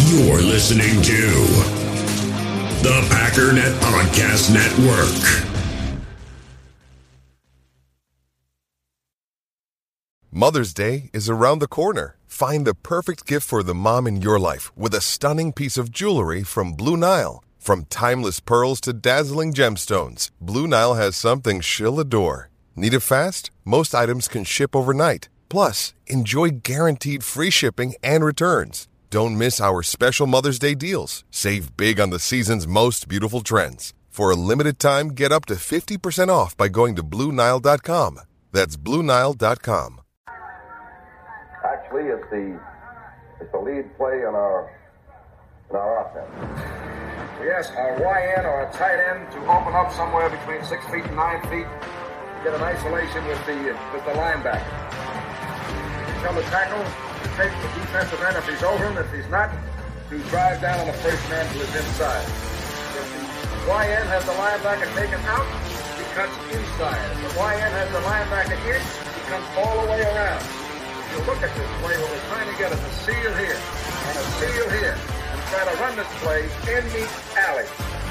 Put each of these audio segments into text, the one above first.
You're listening to the Packernet Podcast Network. Mother's Day is around the corner. Find the perfect gift for the mom in your life with a stunning piece of jewelry from Blue Nile. From timeless pearls to dazzling gemstones, Blue Nile has something she'll adore. Need it fast? Most items can ship overnight. Plus, enjoy guaranteed free shipping and returns. Don't miss our special Mother's Day deals. Save big on the season's most beautiful trends. For a limited time, get up to 50% off by going to BlueNile.com. That's BlueNile.com. Actually, it's the lead play in our offense. We ask our YN or a tight end to open up somewhere between 6 feet and 9 feet, get an isolation with the linebacker. Come to tackle, take the defensive end if he's over him. If he's not, to drive down on the first man to his inside. If the YN has the linebacker taken out, he cuts inside. If the YN has the linebacker in, he comes all the way around. You look at this play, what we're trying to get is a seal here and a seal here and try to run this play in the alley.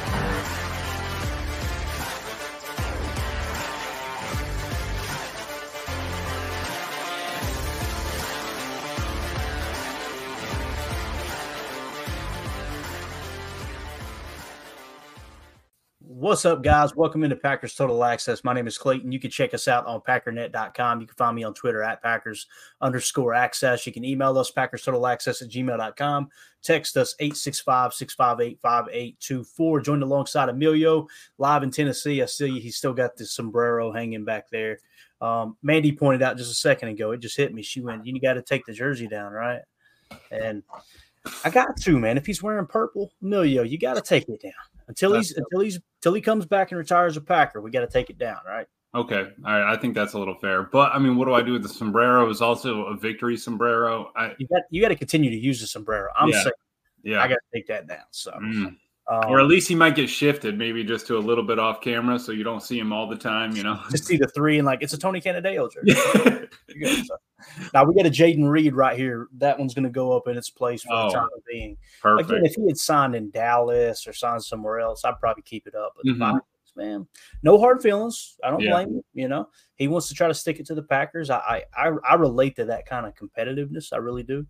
What's up, guys? Welcome into Packers Total Access. My name is Clayton. You can check us out on Packernet.com. You can find me on Twitter at Packers_access. You can email us, PackersTotalAccess@gmail.com. Text us, 865-658-5824. Joined alongside Emilio, live in Tennessee. I see he's still got the sombrero hanging back there. Mandy pointed out just a second ago, it just hit me. She went, you got to take the jersey down, right? And I got to, man. If he's wearing purple, Emilio, you got to take it down. Until he comes back and retires a Packer, we got to take it down, right? Okay, all right. I think that's a little fair. But I mean, what do I do with the sombrero? It's also a victory sombrero. You got to continue to use the sombrero. I'm saying, I got to take that down. So, or at least he might get shifted, maybe just to a little bit off camera, so you don't see him all the time. You know, just see the three and it's a Tony Canadeo jersey. So, now we got a Jaden Reed right here. That one's going to go up in its place for the time being. Perfect. Again, if he had signed in Dallas or signed somewhere else, I'd probably keep it up. But the Vikings, man, no hard feelings. I don't blame him. You know, he wants to try to stick it to the Packers. I relate to that kind of competitiveness. I really do.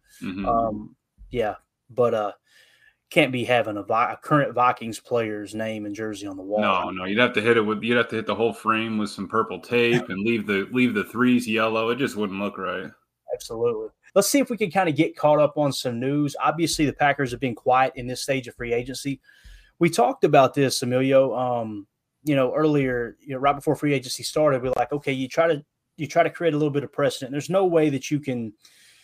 But can't be having a current Vikings player's name and jersey on the wall. No, you'd have to hit the whole frame with some purple tape and leave the threes yellow. It just wouldn't look right. Absolutely. Let's see if we can kind of get caught up on some news. Obviously, the Packers have been quiet in this stage of free agency. We talked about this, Emilio. Earlier, right before free agency started, we're like, okay, you try to create a little bit of precedent. There's no way you can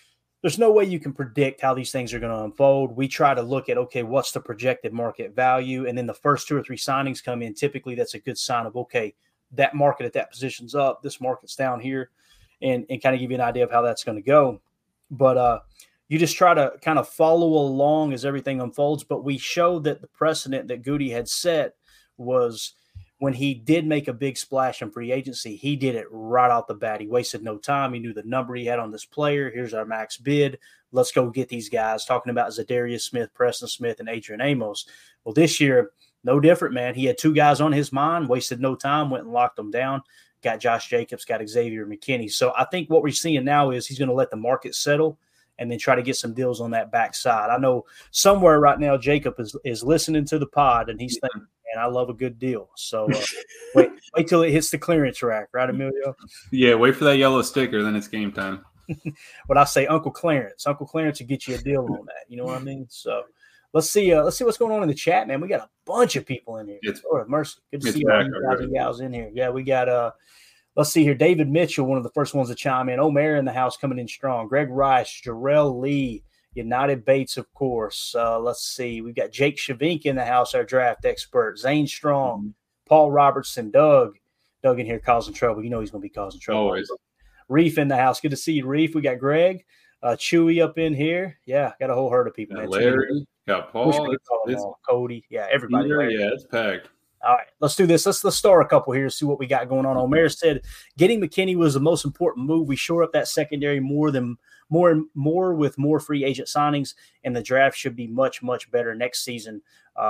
predict how these things are going to unfold. We try to look at, okay, what's the projected market value? And then the first 2 or 3 signings come in. Typically, that's a good sign of, okay, that market at that position's up, this market's down here, and kind of give you an idea of how that's going to go. But you just try to kind of follow along as everything unfolds. But we showed that the precedent that Goody had set was when he did make a big splash in free agency, he did it right out the bat. He wasted no time. He knew the number he had on this player. Here's our max bid. Let's go get these guys. Talking about Zadarius Smith, Preston Smith, and Adrian Amos. Well, this year, no different, man. He had 2 guys on his mind, wasted no time, went and locked them down. Got Josh Jacobs, got Xavier McKinney. So I think what we're seeing now is he's going to let the market settle and then try to get some deals on that backside. I know somewhere right now Jacob is listening to the pod, and he's thinking, man, I love a good deal. So wait till it hits the clearance rack, right, Emilio? Yeah, wait for that yellow sticker, then it's game time. What I say, Uncle Clarence will get you a deal on that. You know what I mean? So let's see what's going on in the chat, man. We got a bunch of people in here. Lord have mercy. Good to see all you guys and gals in here. Yeah, we got let's see here. David Mitchell, one of the first ones to chime in. Omer in the house coming in strong. Greg Rice, Jarrell Lee, United Bates, of course. Let's see. We've got Jake Shavink in the house, our draft expert. Zane Strong, Paul Robertson, Doug in here causing trouble. You know he's going to be causing trouble. Always. Reef in the house. Good to see you, Reef. We got Greg. Chewy up in here. Yeah, got a whole herd of people. Got Larry. Got Paul. Cody. Yeah, everybody. Yeah, it's packed. All right, let's do this. Let's start a couple here, see what we got going on. Omer said getting McKinney was the most important move. We shore up that secondary more with more free agent signings, and the draft should be much, much better next season.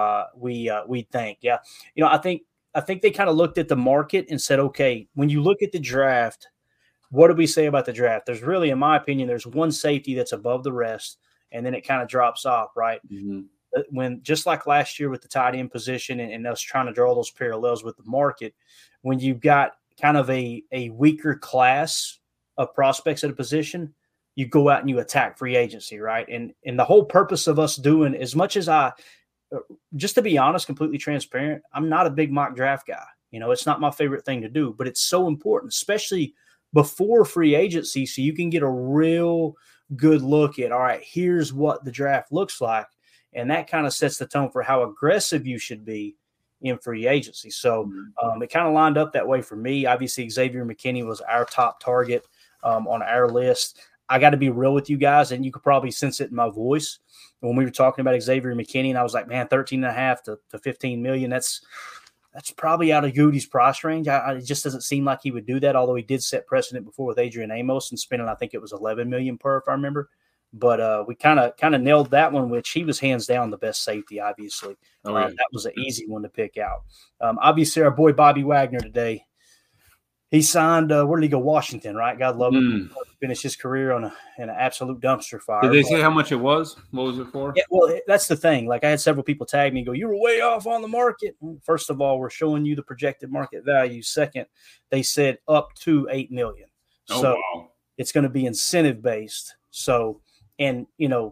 We think, yeah. I think they kind of looked at the market and said, okay, when you look at the draft, what do we say about the draft? There's really, in my opinion, there's one safety that's above the rest, and then it kind of drops off, right? Mm-hmm. When just like last year with the tight end position and us trying to draw those parallels with the market, when you've got kind of a weaker class of prospects at a position, you go out and you attack free agency, right? And the whole purpose of us doing, as much as just to be honest, completely transparent, I'm not a big mock draft guy. It's not my favorite thing to do, but it's so important, especially before free agency, so you can get a real good look at, all right, here's what the draft looks like. And that kind of sets the tone for how aggressive you should be in free agency. So it kind of lined up that way for me. Obviously, Xavier McKinney was our top target on our list. I got to be real with you guys, and you could probably sense it in my voice. When we were talking about Xavier McKinney, and I was like, man, 13.5 to 15 million, that's probably out of Goody's price range. It just doesn't seem like he would do that, although he did set precedent before with Adrian Amos and spending, I think it was 11 million per, if I remember. But we kind of nailed that one, which he was hands down the best safety, obviously. That was an easy one to pick out. Obviously, our boy Bobby Wagner today, he signed, where did he go? Washington, right? God love him. Finished his career in an absolute dumpster fire. Did they say how much it was? What was it for? Yeah, well, that's the thing. Like, I had several people tag me and go, you were way off on the market. First of all, we're showing you the projected market value. Second, they said up to $8 million. Wow. It's going to be incentive-based. So, and,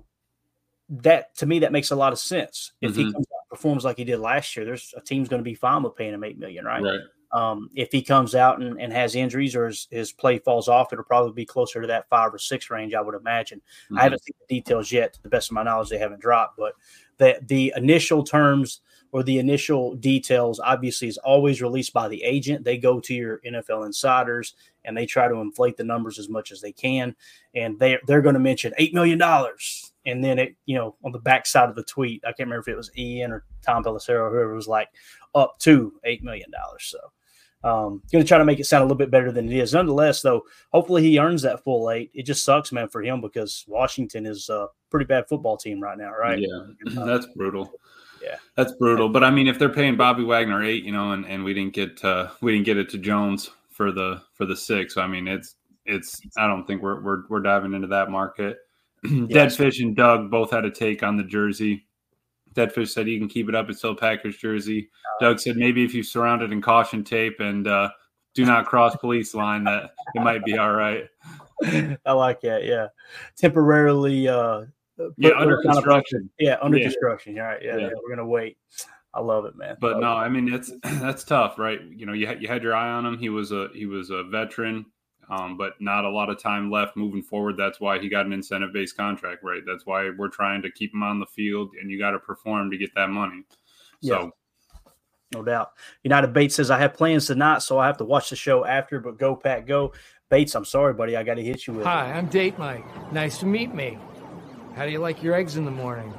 that to me, that makes a lot of sense. If he comes out and performs like he did last year, there's a team's going to be fine with paying him $8 million, right? If he comes out and has injuries or his play falls off, it'll probably be closer to that 5 or 6 range, I would imagine. I haven't seen the details yet. To the best of my knowledge, they haven't dropped. But the initial terms or the initial details obviously is always released by the agent. They go to your NFL insiders and they try to inflate the numbers as much as they can. And they're going to mention $8 million. And then on the backside of the tweet, I can't remember if it was Ian or Tom Pelissero or whoever, was like up to $8 million. So going to try to make it sound a little bit better than it is. Nonetheless, though, hopefully he earns that full 8. It just sucks, man, for him, because Washington is a pretty bad football team right now, right? Yeah, that's brutal. Yeah, that's brutal. But I mean, if they're paying Bobby Wagner 8, and we didn't get it to Jones for the 6. I mean, it's I don't think we're diving into that market. Deadfish and Doug both had a take on the jersey. Deadfish said you can keep it up. It's still a Packers jersey. Doug said maybe if you surround it in caution tape and do not cross police line, that it might be all right. I like that. Yeah, temporarily. Under construction. Under construction. All right. Yeah, we're gonna wait. I love it, man. But no, I mean that's tough, right? You had your eye on him. He was a veteran. But not a lot of time left moving forward. That's why he got an incentive-based contract, right? That's why we're trying to keep him on the field, and you got to perform to get that money. So, no doubt. United Bates says, I have plans tonight, so I have to watch the show after, but go, Pat, go. Bates, I'm sorry, buddy. I got to hit you with Hi, I'm Date Mike. Nice to meet me. How do you like your eggs in the morning?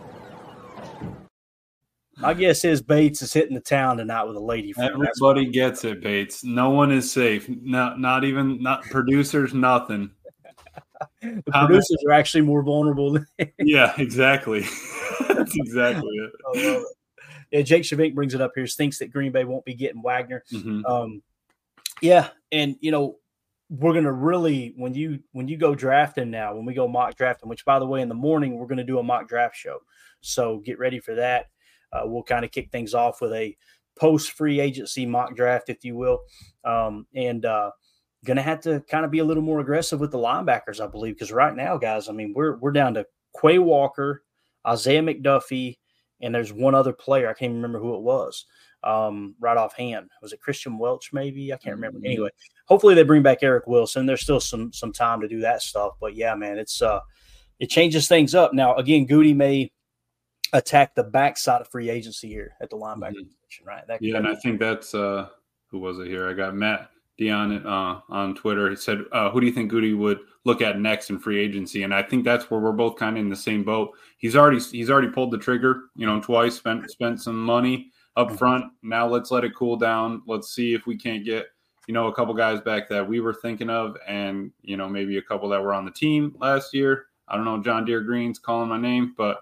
My guess is Bates is hitting the town tonight with a lady friend. Everybody gets it, Bates. No one is safe. Not even producers, nothing. The producers are actually more vulnerable. Yeah, exactly. That's exactly it. I love it. Yeah, Jake Shavink brings it up here. Thinks that Green Bay won't be getting Wagner. Yeah, and we're gonna really when you go drafting now, when we go mock drafting, which by the way, in the morning we're gonna do a mock draft show. So get ready for that. We'll kind of kick things off with a post-free agency mock draft, if you will, and going to have to kind of be a little more aggressive with the linebackers, I believe, because right now, guys, I mean, we're down to Quay Walker, Isaiah McDuffie, and there's one other player. I can't remember who it was right offhand. Was it Christian Welch maybe? I can't remember. Anyway, hopefully they bring back Eric Wilson. There's still some time to do that stuff. But, yeah, man, it changes things up. Now, again, Goody may – attack the backside of free agency here at the linebacker position, right? And I think that's who was it here? I got Matt Dion on Twitter. He said, "Who do you think Goody would look at next in free agency?" And I think that's where we're both kind of in the same boat. He's already pulled the trigger, twice, spent some money. up front. Now let's let it cool down. Let's see if we can't get, a couple guys back that we were thinking of, and, maybe a couple that were on the team last year. I don't know, John Deere Green's calling my name, but,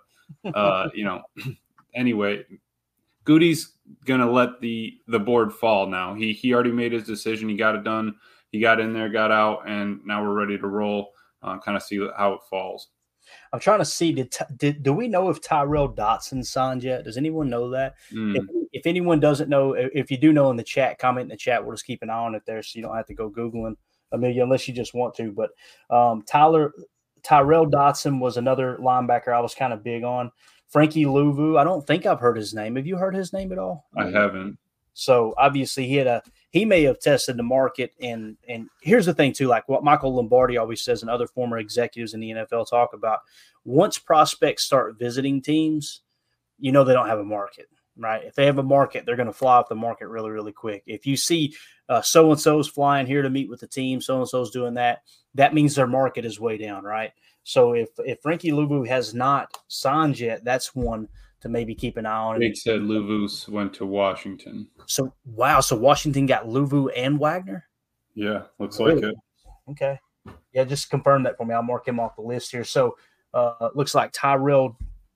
anyway, Goody's going to let the board fall now. He already made his decision. He got it done. He got in there, got out, and now we're ready to roll, kind of see how it falls. I'm trying to see, do we know if Tyrell Dotson signed yet? Does anyone know that? If anyone doesn't know, if you do know in the chat, comment in the chat. We'll just keep an eye on it there so you don't have to go Googling Amelia unless you just want to. But Tyrell Dotson was another linebacker I was kind of big on. Frankie Louvu, I don't think I've heard his name. Have you heard his name at all? I haven't. So obviously he may have tested the market, and here's the thing too, like what Michael Lombardi always says and other former executives in the NFL talk about, once prospects start visiting teams, they don't have a market, right? If they have a market, they're going to fly off the market really, really quick. If you see so-and-so's flying here to meet with the team, so-and-so's doing that, that means their market is way down, right? So if Frankie Louvu has not signed yet, that's one to maybe keep an eye on. Jake said Louvu went to Washington. So, wow. So Washington got Louvu and Wagner? Yeah, looks like it. Okay. Yeah, just confirm that for me. I'll mark him off the list here. So, looks like Tyrell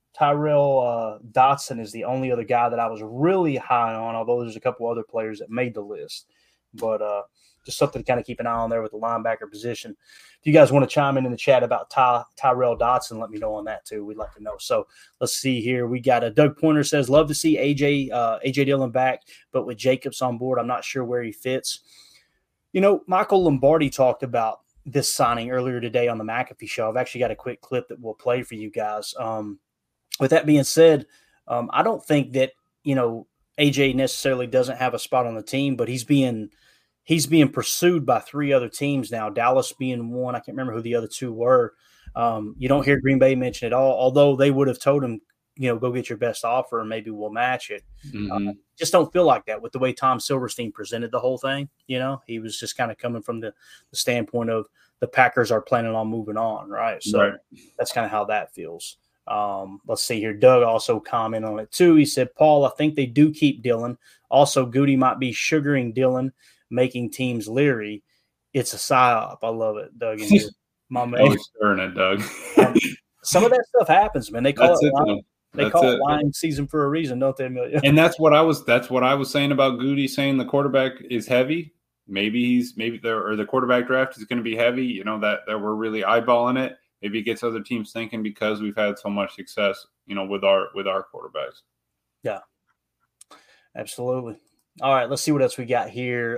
Dotson is the only other guy that I was really high on, although there's a couple other players that made the list. But just something to kind of keep an eye on there with the linebacker position. If you guys want to chime in the chat about Tyrell Dotson, let me know on that too. We'd like to know. So let's see here. We got Doug Pointer says, love to see AJ Dillon back, but with Jacobs on board, I'm not sure where he fits. Michael Lombardi talked about this signing earlier today on the McAfee show. I've actually got a quick clip that we'll play for you guys. With that being said, I don't think that, AJ necessarily doesn't have a spot on the team, but he's being pursued by 3 other teams now, Dallas being one. I can't remember who the other 2 were. You don't hear Green Bay mention it all, although they would have told him, go get your best offer and maybe we'll match it. Just don't feel like that with the way Tom Silverstein presented the whole thing. He was just kind of coming from the standpoint of the Packers are planning on moving on, right? So That's kind of how that feels. Let's see here. Doug also commented on it too. He said, Paul, I think they do keep Dillon. Also, Goody might be sugaring Dillon, making teams leery. It's a psyop. I love it, Doug. My man. Always stirring it, Doug. Some of that stuff happens, man. They call it lying season for a reason, don't they, Amelia? And that's what I was saying about Goody, saying the quarterback is heavy. Maybe the quarterback draft is going to be heavy. That we're really eyeballing it. Maybe it gets other teams thinking because we've had so much success, with our quarterbacks. Yeah, absolutely. All right, let's see what else we got here.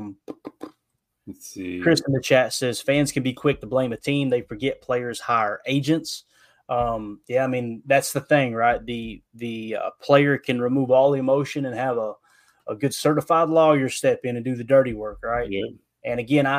Let's see. Chris in the chat says fans can be quick to blame a team. They forget players hire agents. Yeah, I mean, that's the thing, right? The player can remove all the emotion and have a good certified lawyer step in and do the dirty work, right? Yeah. And again,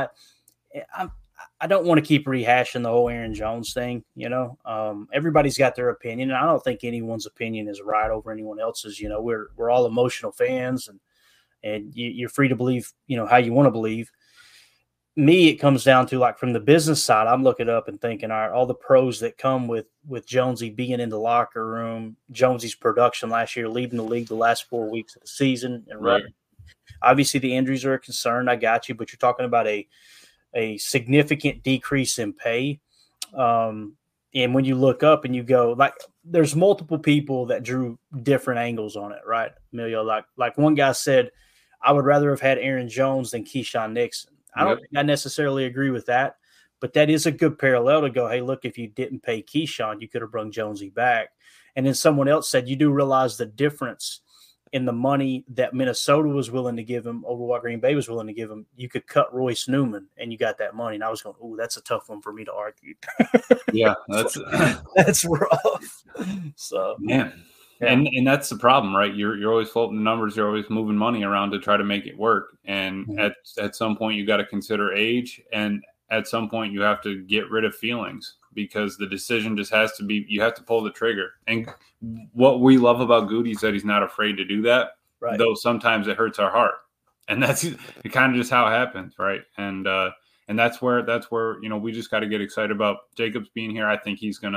I don't want to keep rehashing the whole Aaron Jones thing. Everybody's got their opinion, and I don't think anyone's opinion is right over anyone else's. We're all emotional fans, and you're free to believe, how you want to believe. Me, it comes down to, like, from the business side, I'm looking up and thinking, all right, all the pros that come with Jonesy being in the locker room, Jonesy's production last year, leading the league the last 4 weeks of the season, and right. Obviously the injuries are a concern. I got you, but you're talking about a significant decrease in pay. And when you look up and you go, like, there's multiple people that drew different angles on it, right, Emilio? Like one guy said, I would rather have had Aaron Jones than Keyshawn Nixon. I don't think I necessarily agree with that, but that is a good parallel to go, hey, look, if you didn't pay Keyshawn, you could have brung Jonesy back. And then someone else said, you do realize the difference in the money that Minnesota was willing to give him over what Green Bay was willing to give him. You could cut Royce Newman and you got that money. And I was going, oh, that's a tough one for me to argue. Yeah, that's rough. So, yeah. And that's the problem, right? You're always floating the numbers. You're always moving money around to try to make it work. And at some point you got to consider age, and at some point you have to get rid of feelings, because the decision just has to be, you have to pull the trigger. And what we love about Goody is that he's not afraid to do that, right? Though sometimes it hurts our heart. And that's kind of just how it happens, right? And that's where we just got to get excited about Jacobs being here. I think he's gonna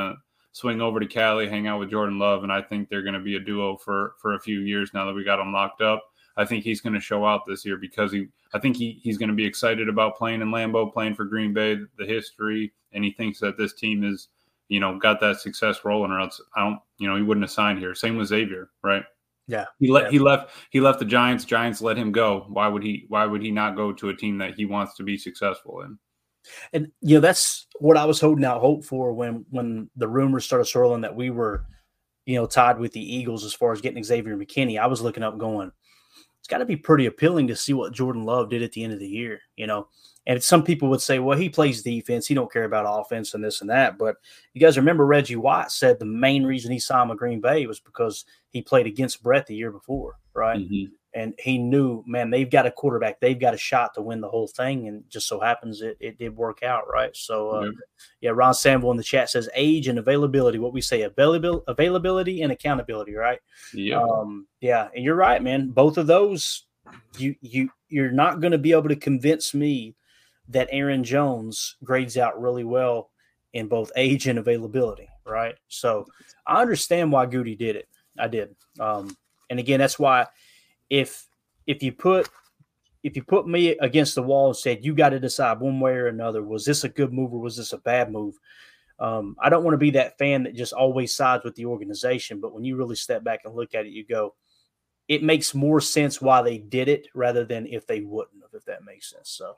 swing over to Cali, hang out with Jordan Love, and I think they're going to be a duo for a few years now that we got him locked up. I think he's going to show out this year because I think he's going to be excited about playing in Lambeau, playing for Green Bay, the history, and he thinks that this team is, got that success rolling, or else he wouldn't have signed here. Same with Xavier, right? Yeah. He left the Giants. Giants let him go. Why would he not go to a team that he wants to be successful in? And that's what I was holding out hope for when the rumors started swirling that we were, tied with the Eagles as far as getting Xavier McKinney. I was looking up going, it's got to be pretty appealing to see what Jordan Love did at the end of the year, And some people would say, well, he plays defense. He don't care about offense and this and that. But you guys remember Reggie White said the main reason he signed with Green Bay was because he played against Brett the year before, right? Mm-hmm. And he knew, man, they've got a quarterback. They've got a shot to win the whole thing. And just so happens it did work out, right? So, Ron Sample in the chat says age and availability. What we say, availability and accountability, right? Yeah. And you're right, man. Both of those, you're not going to be able to convince me that Aaron Jones grades out really well in both age and availability, right? So I understand why Goody did it. I did. And again, that's why if you put me against the wall and said, you got to decide one way or another, was this a good move or was this a bad move? I don't want to be that fan that just always sides with the organization. But when you really step back and look at it, you go, it makes more sense why they did it rather than if they wouldn't have, if that makes sense. So,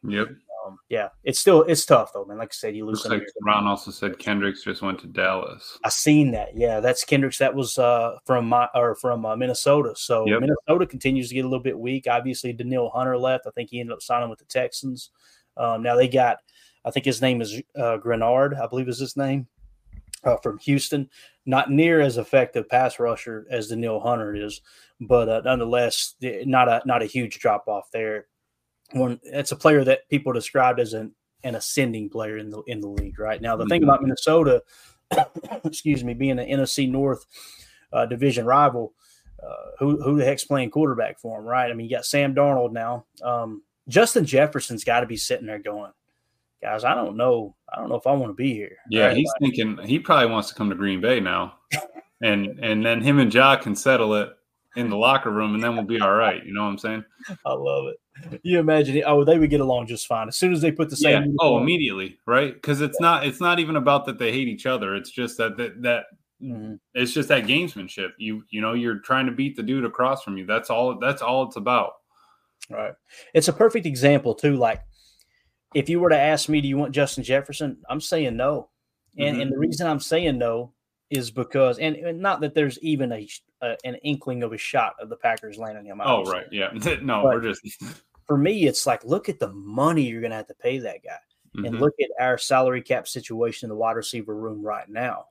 it's tough though, man. Like I said, you lose. Looks like Ron also said Kendricks just went to Dallas. I seen that. Yeah, that's Kendricks. That was from Minnesota. So Minnesota continues to get a little bit weak. Obviously, Danielle Hunter left. I think he ended up signing with the Texans. Now they got, I think his name is Grenard, I believe is his name, from Houston. Not near as effective pass rusher as Danielle Hunter is, but nonetheless, not a huge drop off there. It's a player that people described as an ascending player in the league right now. The thing about Minnesota, being an NFC North division rival, who the heck's playing quarterback for him, right? I mean, you got Sam Darnold now. Justin Jefferson's got to be sitting there going, guys, I don't know if I want to be here. Yeah, right? He's thinking he probably wants to come to Green Bay now, and then him and Ja can settle it in the locker room, and then we'll be all right. You know what I'm saying? I love it. You imagine it. Oh, they would get along just fine as soon as they put the same. Yeah. Oh, immediately, right? Because it's not even about that they hate each other. It's just that it's just that gamesmanship. You're trying to beat the dude across from you. That's all it's about. Right. It's a perfect example too. Like if you were to ask me, do you want Justin Jefferson? I'm saying no, and the reason I'm saying no is because, and not that there's even an inkling of a shot of the Packers landing him. Oh, right. Yeah. No, but we're just. For me, it's like, look at the money you're going to have to pay that guy. And look at our salary cap situation in the wide receiver room right now.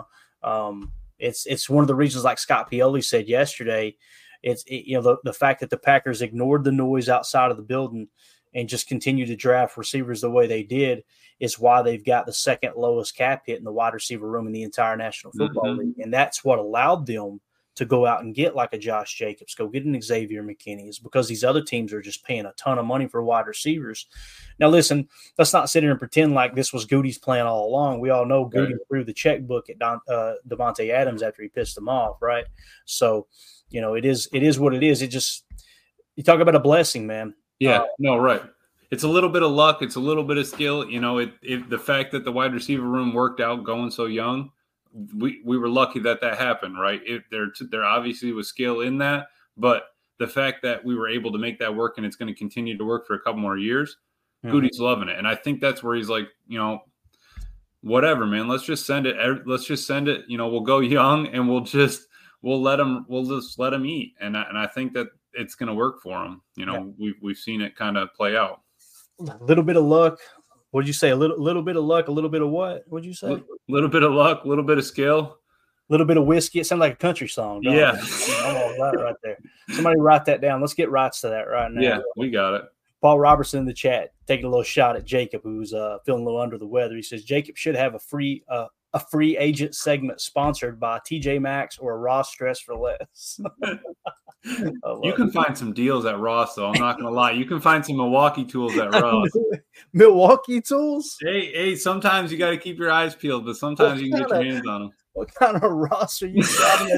It's one of the reasons, like Scott Pioli said yesterday, the fact that the Packers ignored the noise outside of the building and just continue to draft receivers the way they did is why they've got the second lowest cap hit in the wide receiver room in the entire National Football League. And that's what allowed them to go out and get like a Josh Jacobs, go get an Xavier McKinney, is because these other teams are just paying a ton of money for wide receivers. Now, listen, let's not sit here and pretend like this was Goody's plan all along. We all know Goody threw the checkbook at Davante Adams after he pissed him off, right? So, it is what it is. It just – you talk about a blessing, man. Yeah, no, right. It's a little bit of luck. It's a little bit of skill. The fact that the wide receiver room worked out going so young, we were lucky that happened, right? There obviously was skill in that, but the fact that we were able to make that work and it's going to continue to work for a couple more years, Goody's loving it. And I think that's where he's like, whatever, man, let's just send it. We'll go young and we'll just let him eat. And I think that it's going to work for him. We've seen it kind of play out. A little bit of luck. What did you say? A little bit of luck, a little bit of what? What did you say? A little bit of luck, a little bit of skill. A little bit of whiskey. It sounds like a country song. Yeah. I'm all right there. Somebody write that down. Let's get rights to that right now. Yeah, we got it. Paul Robertson in the chat taking a little shot at Jacob, who's feeling a little under the weather. He says Jacob should have a free agent segment sponsored by TJ Maxx or Ross Dress for Less. You can find some deals at Ross, though. I'm not going to lie. You can find some Milwaukee tools at Ross. Milwaukee tools? Hey, sometimes you got to keep your eyes peeled, but sometimes you can get your hands on them. What kind of roster are you having?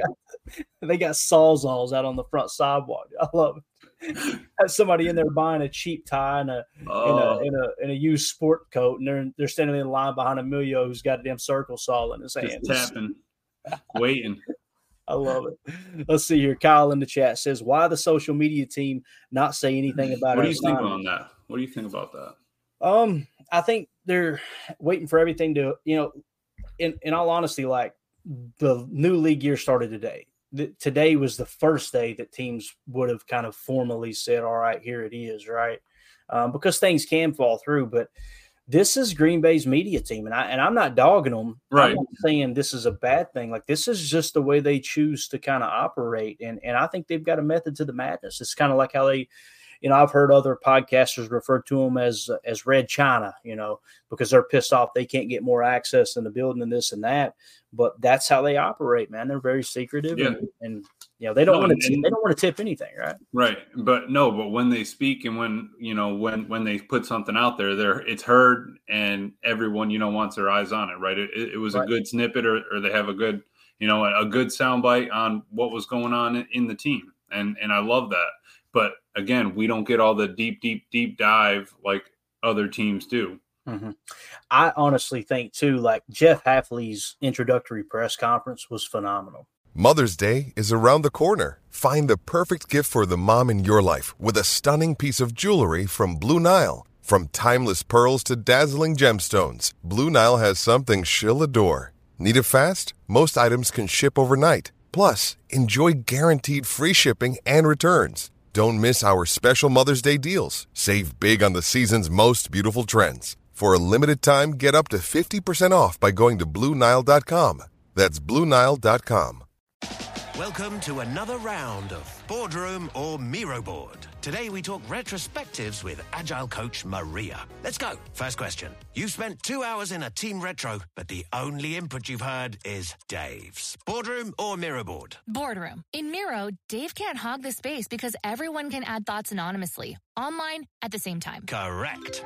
They got Sawzalls out on the front sidewalk. I love it. Have somebody in there buying a cheap tie and a used sport coat, and they're standing in line behind Emilio, who's got a damn circle saw in his hand, just tapping, waiting. I love it. Let's see here. Kyle in the chat says, "Why the social media team not say anything about it?" What do you think on that? What do you think about that? I think they're waiting for everything to, in all honesty, like the new league year started today. Today was the first day that teams would have kind of formally said, all right, here it is, right? Because things can fall through, but this is Green Bay's media team, and I'm not dogging them. Right. I'm not saying this is a bad thing. Like, this is just the way they choose to kind of operate, and I think they've got a method to the madness. It's kind of like how they, I've heard other podcasters refer to them as Red China, because they're pissed off they can't get more access in the building and this and that. But that's how they operate, man. They're very secretive, and they don't want to tip anything, right? Right, but when they speak and when they put something out there, it's heard and everyone wants their eyes on it, right? It was a good snippet, or they have a good a good soundbite on what was going on in the team, and I love that. But again, we don't get all the deep dive like other teams do. Mm-hmm. I honestly think, too, like Jeff Hafley's introductory press conference was phenomenal. Mother's Day is around the corner. Find the perfect gift for the mom in your life with a stunning piece of jewelry from Blue Nile. From timeless pearls to dazzling gemstones, Blue Nile has something she'll adore. Need it fast? Most items can ship overnight. Plus, enjoy guaranteed free shipping and returns. Don't miss our special Mother's Day deals. Save big on the season's most beautiful trends. For a limited time, get up to 50% off by going to BlueNile.com. That's BlueNile.com. Welcome to another round of Boardroom or Miro Board. Today we talk retrospectives with Agile coach Maria. Let's go. First question. You've spent 2 hours in a team retro, but the only input you've heard is Dave's. Boardroom or Miro Board? Boardroom. In Miro, Dave can't hog the space because everyone can add thoughts anonymously, online, at the same time. Correct.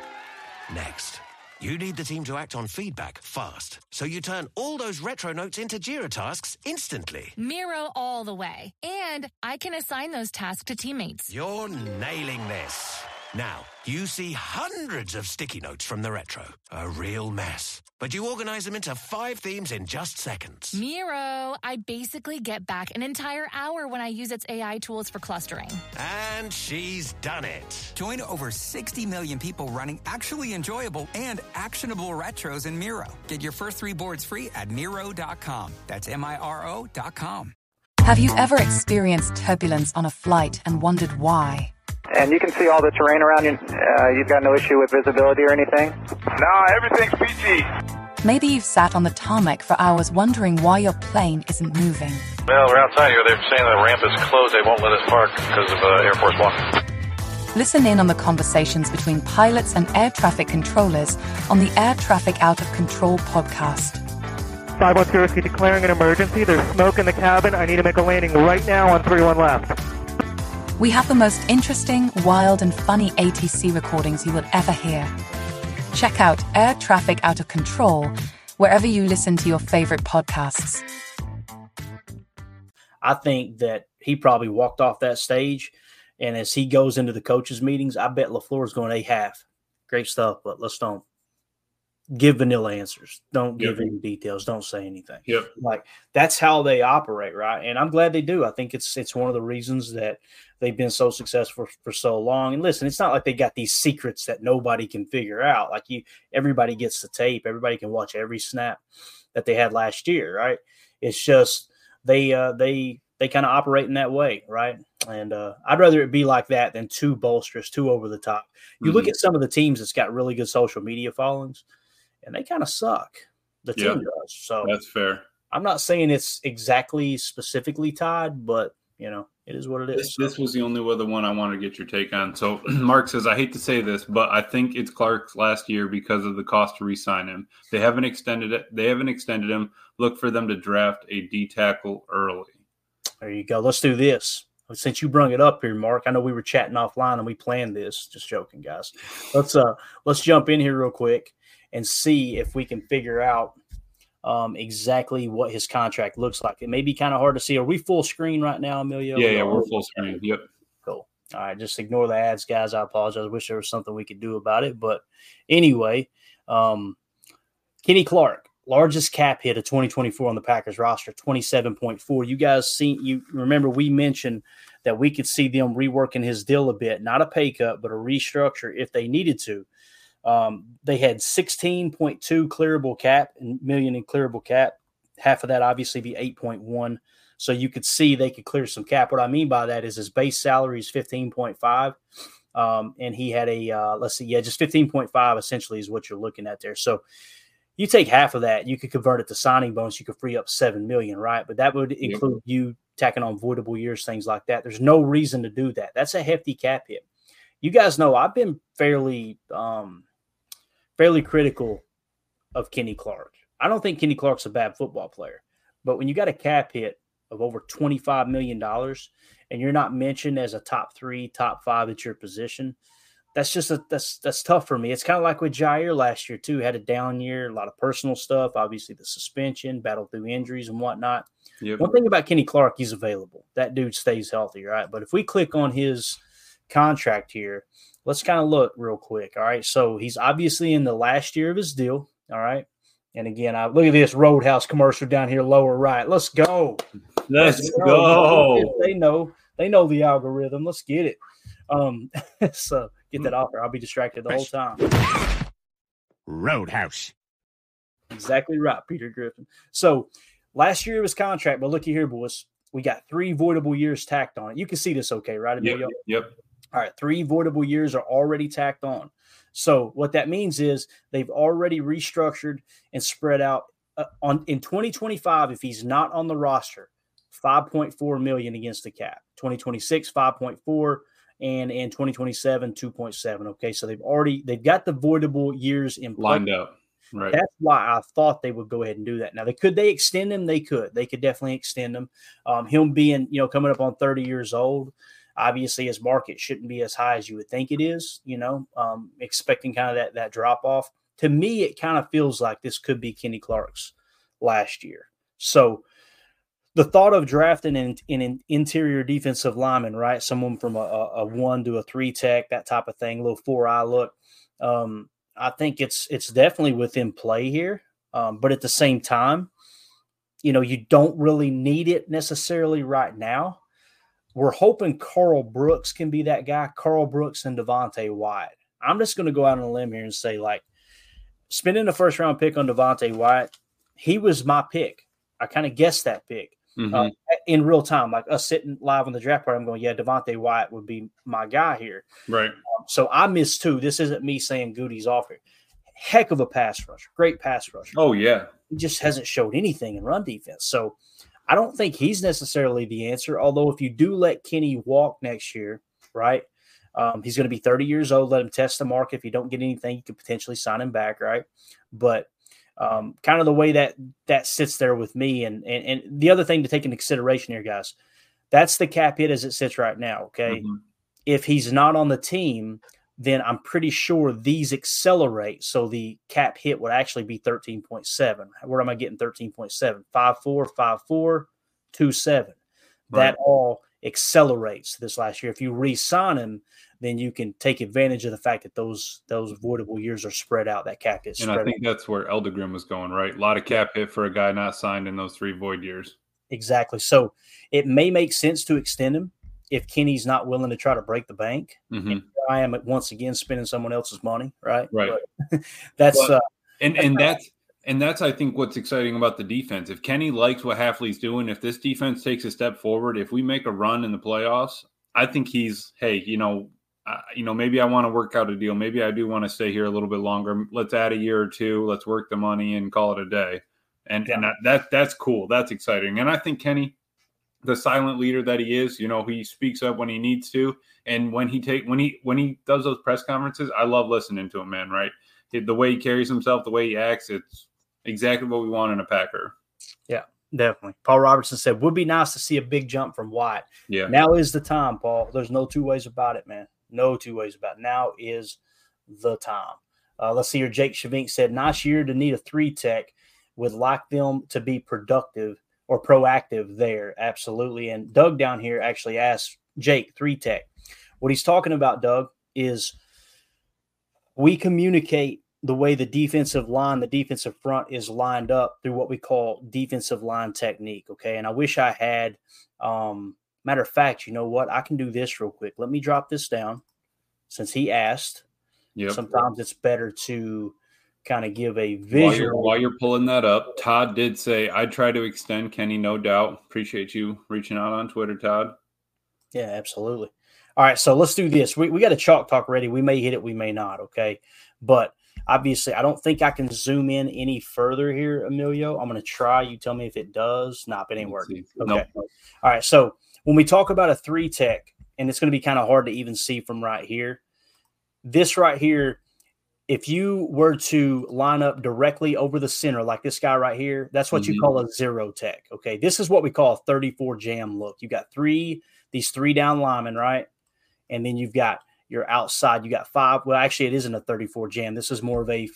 Next. You need the team to act on feedback fast, so you turn all those retro notes into Jira tasks instantly. Miro all the way. And I can assign those tasks to teammates. You're nailing this. Now, you see hundreds of sticky notes from the retro. A real mess. But you organize them into 5 themes in just seconds. Miro, I basically get back an entire hour when I use its AI tools for clustering. And she's done it. Join over 60 million people running actually enjoyable and actionable retros in Miro. Get your first 3 boards free at Miro.com. That's MIRO.com. Have you ever experienced turbulence on a flight and wondered why? And you can see all the terrain around you. You've got no issue with visibility or anything? No, everything's PG. Maybe you've sat on the tarmac for hours wondering why your plane isn't moving. Well, we're outside here. They're saying the ramp is closed. They won't let us park because of Air Force One. Listen in on the conversations between pilots and air traffic controllers on the Air Traffic Out of Control podcast. 510 declaring an emergency. There's smoke in the cabin. I need to make a landing right now on 31 left. We have the most interesting, wild, and funny ATC recordings you will ever hear. Check out Air Traffic Out of Control wherever you listen to your favorite podcasts. I think that he probably walked off that stage, and as he goes into the coaches' meetings, I bet LaFleur is going, hey, half. Great stuff, but let's don't give vanilla answers. Don't give any details. Don't say anything. Yep. Like, that's how they operate, right? And I'm glad they do. I think it's one of the reasons that they've been so successful for so long. And listen, it's not like they got these secrets that nobody can figure out. Like, everybody gets the tape. Everybody can watch every snap that they had last year, right? It's just they kind of operate in that way, right? And I'd rather it be like that than too boisterous, too over the top. You look at some of the teams that's got really good social media followings, and they kind of suck. The team does. So that's fair. I'm not saying it's exactly specifically tied, but it is what it is. This was the only other one I want to get your take on. So Mark says, I hate to say this, but I think it's Clark's last year because of the cost to re-sign him. They haven't extended it. They haven't extended him. Look for them to draft a D tackle early. There you go. Let's do this. Since you brung it up here, Mark, I know we were chatting offline and we planned this. Just joking, guys. Let's jump in here real quick and see if we can figure out exactly what his contract looks like. It may be kind of hard to see. Are we full screen right now, Emilio? Yeah, we're full screen. Yep. Cool. All right, just ignore the ads, guys. I apologize. I wish there was something we could do about it. But anyway, Kenny Clark, largest cap hit of 2024 on the Packers roster, 27.4. You guys you remember we mentioned that we could see them reworking his deal a bit, not a pay cut, but a restructure if they needed to. They had 16.2 clearable million in clearable cap. Half of that obviously be 8.1. So you could see they could clear some cap. What I mean by that is his base salary is 15.5. And he had just 15.5 essentially is what you're looking at there. So you take half of that, you could convert it to signing bonus. You could free up $7 million, right? But that would include you tacking on voidable years, things like that. There's no reason to do that. That's a hefty cap hit. You guys know I've been fairly critical of Kenny Clark. I don't think Kenny Clark's a bad football player, but when you got a cap hit of over $25 million and you're not mentioned as a top 3, top 5 at your position, that's tough for me. It's kind of like with Jair last year too. Had a down year, a lot of personal stuff, obviously the suspension, battled through injuries and whatnot. Yep. One thing about Kenny Clark, he's available. That dude stays healthy, right? But if we click on his contract here, let's kind of look real quick. All right. So he's obviously in the last year of his deal. All right. And again, look at this Roadhouse commercial down here, lower right. Let's go. Let's go. They know the algorithm. Let's get it. So get that offer. I'll be distracted the whole time. Roadhouse. Exactly right, Peter Griffin. So last year of his contract, but looky here, boys. We got 3 voidable years tacked on it. You can see this okay, right, Emilio? Yep. All right, 3 voidable years are already tacked on. So what that means is they've already restructured and spread out in 2025. If he's not on the roster, $5.4 million against the cap. 2026, 5.4, and in 2027, 2.7. Okay, so they've got the voidable years in place. Lined up. Right. That's why I thought they would go ahead and do that. Now, could they extend him? They could. They could definitely extend him. Him being, coming up on 30 years old. Obviously, his market shouldn't be as high as you would think it is, expecting kind of that drop-off. To me, it kind of feels like this could be Kenny Clark's last year. So the thought of drafting an interior defensive lineman, right, someone from a 1 to a 3 tech, that type of thing, a little 4-eye look, I think it's definitely within play here. But at the same time, you don't really need it necessarily right now. We're hoping Carl Brooks can be that guy, Carl Brooks and Devontae Wyatt. I'm just going to go out on a limb here and say, spending a first-round pick on Devontae Wyatt, he was my pick. I kind of guessed that pick in real time. Like us sitting live on the draft party, I'm going, Devontae Wyatt would be my guy here. Right. So I missed 2. This isn't me saying Goody's off here. Heck of a pass rusher. Great pass rusher. Oh, yeah. He just hasn't showed anything in run defense. So I don't think he's necessarily the answer, although if you do let Kenny walk next year, right, he's going to be 30 years old. Let him test the market. If you don't get anything, you could potentially sign him back, right? But kind of the way that sits there with me. And the other thing to take into consideration here, guys, that's the cap hit as it sits right now, okay? Mm-hmm. If he's not on the team, then I'm pretty sure these accelerate. So the cap hit would actually be 13.7. Where am I getting 13.7? 5.4, 5.4, 2.7. Right. That all accelerates this last year. If you re-sign him, then you can take advantage of the fact that those voidable years are spread out. That cap hit. And I think that's where Eldegrim was going, right? A lot of cap hit for a guy not signed in those 3 void years. Exactly. So it may make sense to extend him if Kenny's not willing to try to break the bank. Mm-hmm. And I am once again spending someone else's money, right? Right. But that's that's I think what's exciting about the defense. If Kenny likes what Hafley's doing, if this defense takes a step forward, if we make a run in the playoffs, I think he's, hey, maybe I want to work out a deal. Maybe I do want to stay here a little bit longer. Let's add a year or 2. Let's work the money and call it a day. And that's cool. That's exciting. And I think Kenny, the silent leader that he is, he speaks up when he needs to. And when he does those press conferences, I love listening to him, man, right? The way he carries himself, the way he acts, it's exactly what we want in a Packer. Yeah, definitely. Paul Robertson said, would be nice to see a big jump from Wyatt. Yeah. Now is the time, Paul. There's no 2 ways about it, man. No 2 ways about it. Now is the time. Let's see here. Jake Shavink said, nice year to need a 3 tech. would like them to be productive or proactive there. Absolutely. And Doug down here actually asked Jake, 3-Tech. What he's talking about, Doug, is we communicate the way the defensive line, the defensive front is lined up through what we call defensive line technique. Okay. And I wish I had, matter of fact, you know what? I can do this real quick. Let me drop this down since he asked. Yep. Sometimes it's better to kind of give a visual. While you're pulling that up, Todd did say, I'd try to extend Kenny, no doubt. Appreciate you reaching out on Twitter, Todd. Yeah, absolutely. All right, so let's do this. We got a chalk talk ready. We may hit it, we may not, okay? But obviously, I don't think I can zoom in any further here, Emilio. I'm going to try. You tell me if it does. Nah, it ain't working. Okay. Nope. All right, so when we talk about a 3-Tech, and it's going to be kind of hard to even see from right here, this right here, if you were to line up directly over the center, like this guy right here, that's what you call a 0-Tech, okay? This is what we call a 34 jam look. You got these 3 down linemen, right? And then you've got your outside. You got 5. Well, actually, it isn't a 34 jam. This is more of a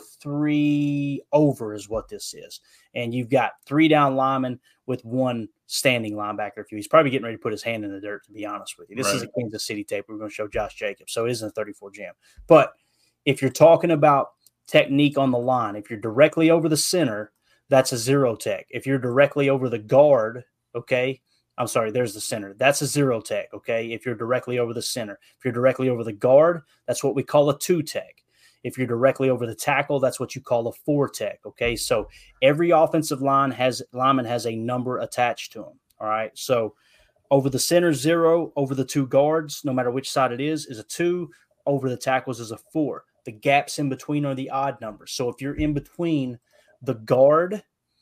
4-3 over is what this is. And you've got 3 down linemen with 1 standing linebacker. He's probably getting ready to put his hand in the dirt, to be honest with you. This is a Kansas City tape. We're going to show Josh Jacobs. So it isn't a 34 jam. But if you're talking about technique on the line, if you're directly over the center, that's a 0-Tech. If you're directly over the guard, okay, I'm sorry, there's the center. That's a 0-Tech, okay, if you're directly over the center. If you're directly over the guard, that's what we call a 2-Tech. If you're directly over the tackle, that's what you call a 4-Tech, okay? So every offensive lineman has a number attached to them, all right? So over the center, 0. Over the 2 guards, no matter which side it is a 2. Over the tackles is a 4. The gaps in between are the odd numbers. So if you're in between the guard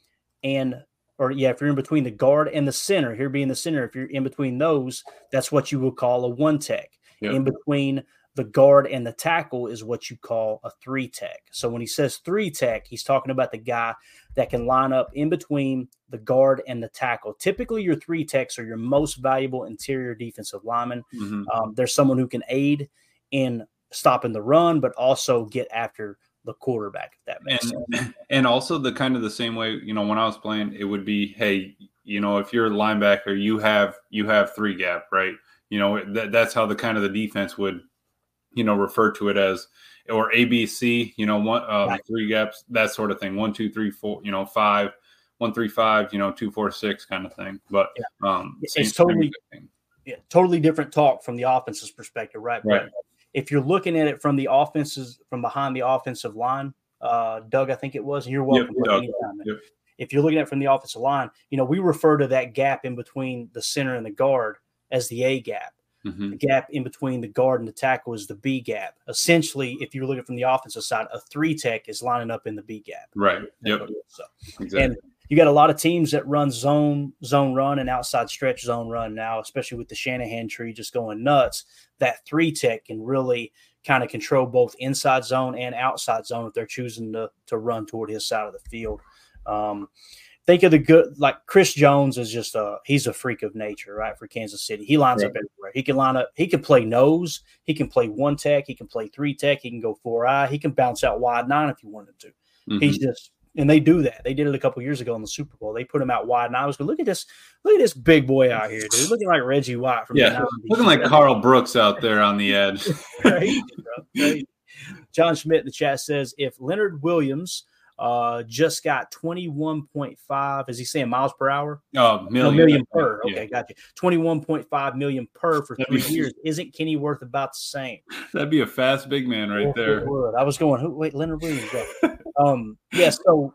if you're in between the guard and the center, here being the center, if you're in between those, that's what you would call a 1-Tech. Yep. In between the guard and the tackle is what you call a 3-Tech. So when he says 3-Tech, he's talking about the guy that can line up in between the guard and the tackle. Typically, your 3-Techs are your most valuable interior defensive linemen. There's someone who can aid in stopping the run, but also get after the quarterback, if that makes sense. And also the kind of the same way, when I was playing, it would be, hey, if you're a linebacker, you have 3 gap, right? That's how the kind of the defense would, refer to it as, or ABC, 3 gaps, that sort of thing. 1, 2, 3, 4, 5, 1, 3, 5, 2, 4, 6 kind of thing. But it's totally different talk from the offense's perspective, right? Right. But if you're looking at it from the offenses, from behind the offensive line, Doug, I think it was, and you're welcome. Yep. If you're looking at it from the offensive line, we refer to that gap in between the center and the guard as the A gap. The gap in between the guard and the tackle is the B gap. Essentially, if you're looking from the offensive side, a 3-Tech is lining up in the B gap. Right. Yep. So, exactly. And you got a lot of teams that run zone run and outside stretch zone run now, especially with the Shanahan tree just going nuts. That 3-Tech can really kind of control both inside zone and outside zone if they're choosing to run toward his side of the field. Think of the good, like Chris Jones is just he's a freak of nature, right? For Kansas City, he lines up everywhere. He can line up. He can play nose. He can play 1-Tech. He can play 3-Tech. He can go 4-eye. He can bounce out wide 9 if you wanted to. He's just. And they do that. They did it a couple years ago in the Super Bowl. They put him out wide. And I was going, look at this big boy out here, dude. Looking like Reggie White from the 90s. Looking like Carl Brooks out there on the edge. Crazy, bro. Crazy. John Schmidt in the chat says, if Leonard Williams just got 21.5, is he saying miles per hour? Oh, million. No, million per. Okay, gotcha. 21.5 million per for 3 years. Isn't Kenny worth about the same? That'd be a fast big man right there. I was going, wait, Leonard Williams. So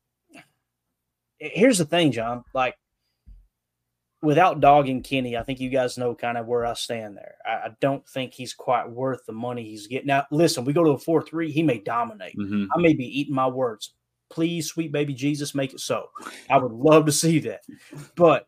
here's the thing, John. Like, without dogging Kenny, I think you guys know kind of where I stand there. I don't think he's quite worth the money he's getting. Now, listen, we go to a 4-3, he may dominate. I may be eating my words. Please, sweet baby Jesus, make it so. I would love to see that. But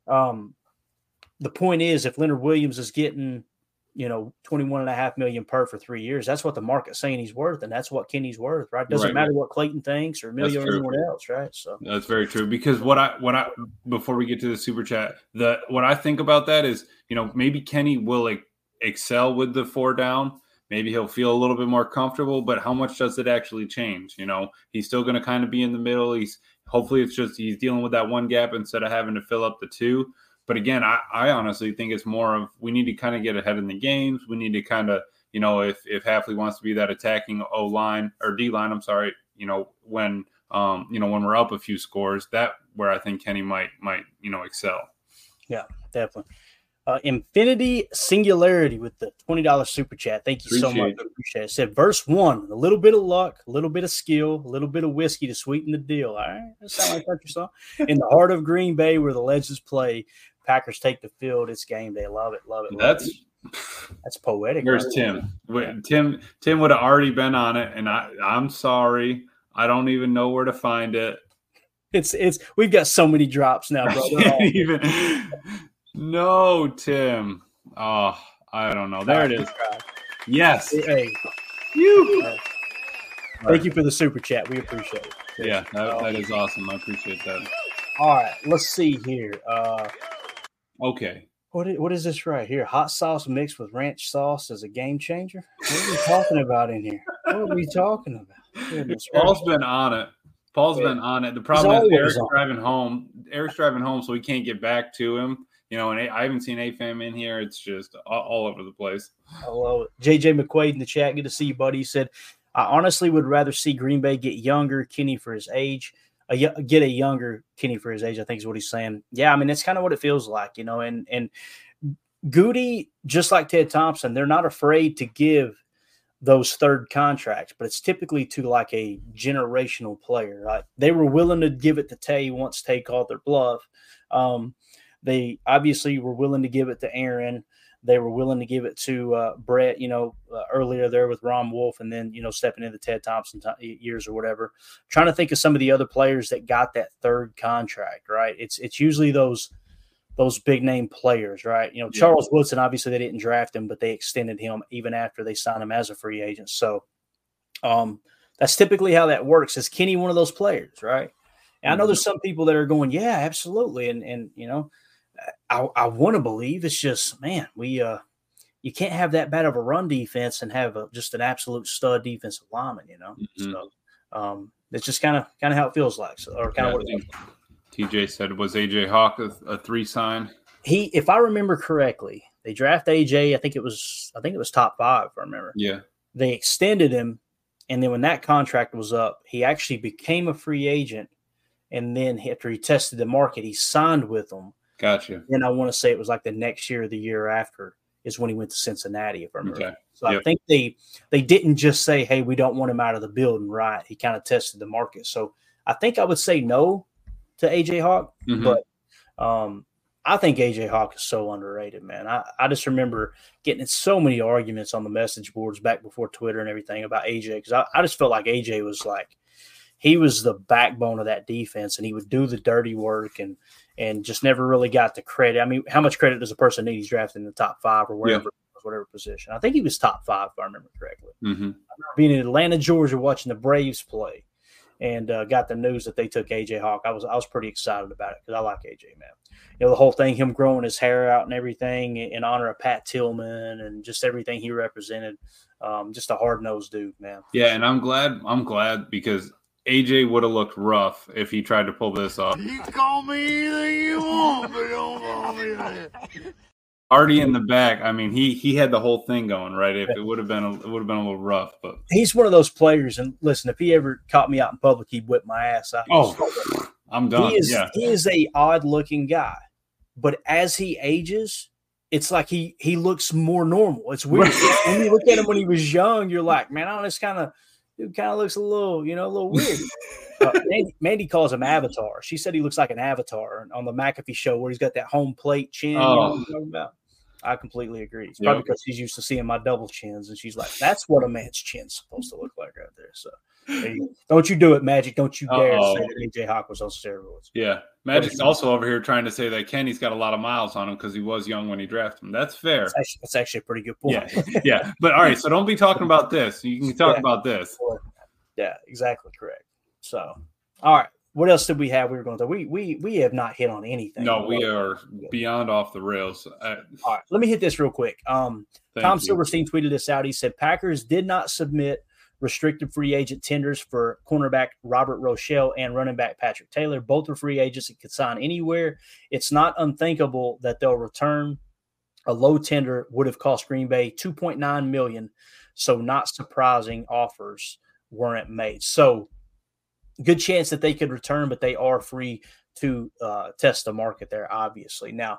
the point is, if Leonard Williams is getting, $21.5 million per for 3 years, that's what the market's saying he's worth, and that's what Kenny's worth, right? Doesn't matter what Clayton thinks or Emilio or anyone else, right? So that's very true. Because what I before we get to the super chat, what I think about that is, maybe Kenny will excel with the 4 down, maybe he'll feel a little bit more comfortable, but how much does it actually change? You know, he's still going to kind of be in the middle. Hopefully it's just he's dealing with that one gap instead of having to fill up the two. But again, I honestly think it's more of we need to kind of get ahead in the games. We need to kind of, you know, if Hafley wants to be that attacking O-line or D-line, I'm sorry, you know, when we're up a few scores, that where I think Kenny might, you know, excel. Yeah, definitely. Infinity Singularity with the $20 super chat. Thank you so much. Appreciate it. It said verse 1, a little bit of luck, a little bit of skill, a little bit of whiskey to sweeten the deal. All right. That sounds like country song. In the heart of Green Bay where the Legends play, Packers take the field. It's game day. Love it. That's poetic. Where's Tim? Tim would have already been on it, and I'm sorry. I don't even know where to find it. It's we've got so many drops now, brother. No, Tim. Oh, I don't know. There it is. Yes. Hey. Thank you for the super chat. We appreciate it. Yeah, that is awesome. I appreciate that. All right, let's see here. Okay. What is this right here? Hot sauce mixed with ranch sauce is a game changer? What are we talking about in here? What are we talking about? Paul's been on it. Been on it. The problem is Eric's driving home, so we can't get back to him. You know, and I haven't seen AFAM in here. It's just all over the place. Hello. JJ McQuaid in the chat. Good to see you, buddy. He said, I honestly would rather see Green Bay get younger Kenny for his age. Get a younger Kenny for his age, I think is what he's saying. Yeah, I mean, it's kind of what it feels like, you know. And Goody, just like Ted Thompson, they're not afraid to give those third contracts, but it's typically to like a generational player. Right? They were willing to give it to Tay once Tay called their bluff. They obviously were willing to give it to Aaron. They were willing to give it to Brett, you know, earlier there with Ron Wolf, and then, you know, stepping into Ted Thompson years or whatever. Trying to think of some of the other players that got that third contract, right? It's usually those big name players, right? You know, Charles Woodson, obviously they didn't draft him, but they extended him even after they signed him as a free agent. So that's typically how that works. Is Kenny one of those players, right? And I know there's some people that are going, yeah, absolutely, and you know. I want to believe it's just, man, you can't have that bad of a run defense and have just an absolute stud defensive lineman, you know. Mm-hmm. So it's just kind of how it feels like, or kind of what it is. TJ said, was AJ Hawk a 3-sign? If I remember correctly, they draft AJ. I think it was top 5. If I remember. Yeah. They extended him, and then when that contract was up, he actually became a free agent, and then after he tested the market, he signed with them. Gotcha. Then I want to say it was like the next year or the year after is when he went to Cincinnati, if I remember. Okay. So I think they didn't just say, hey, we don't want him out of the building, right? He kind of tested the market. So I think I would say no to AJ Hawk, but I think AJ Hawk is so underrated, man. I just remember getting in so many arguments on the message boards back before Twitter and everything about AJ, because I just felt like AJ was like, he was the backbone of that defense, and he would do the dirty work and just never really got the credit. I mean, how much credit does a person need? He's drafted in the top 5 or whatever position. I think he was top 5, if I remember correctly. Mm-hmm. I remember being in Atlanta, Georgia, watching the Braves play, and got the news that they took AJ Hawk. I was pretty excited about it because I like AJ, man. You know, the whole thing, him growing his hair out and everything in honor of Pat Tillman and just everything he represented. Just a hard-nosed dude, man. Yeah, and I'm glad because AJ would have looked rough if he tried to pull this off. You call me anything you want, but don't call me that. Already in the back. I mean, he had the whole thing going, right? If it would have been a little rough, but he's one of those players. And listen, if he ever caught me out in public, he'd whip my ass out. I'm done. He is a odd looking guy, but as he ages, it's like he looks more normal. It's weird. When you look at him when he was young, you're like, man, this kind of looks a little weird. Mandy calls him Avatar. She said he looks like an avatar on the McAfee show where he's got that home plate chin. You know what I'm talking about? I completely agree. It's probably because she's used to seeing my double chins, and she's like, that's what a man's chin's supposed to look like right there. So don't you do it, Magic. Don't you dare say that AJ Hawk was on steroids. Yeah. Magic's also over here trying to say that Kenny's got a lot of miles on him because he was young when he drafted him. That's fair. That's actually a pretty good point. Yeah. But all right, so don't be talking about this. You can talk about this. Yeah, exactly correct. So, all right, what else did we have? We were going to. We have not hit on anything. No, we are beyond off the rails. All right, let me hit this real quick. Tom Silverstein tweeted this out. He said Packers did not submit restricted free agent tenders for cornerback Robert Rochelle and running back Patrick Taylor. Both are free agents that could sign anywhere. It's not unthinkable that they'll return. A low tender would have cost Green Bay $2.9 million. So not surprising offers weren't made. So good chance that they could return, but they are free to test the market there, obviously. Now,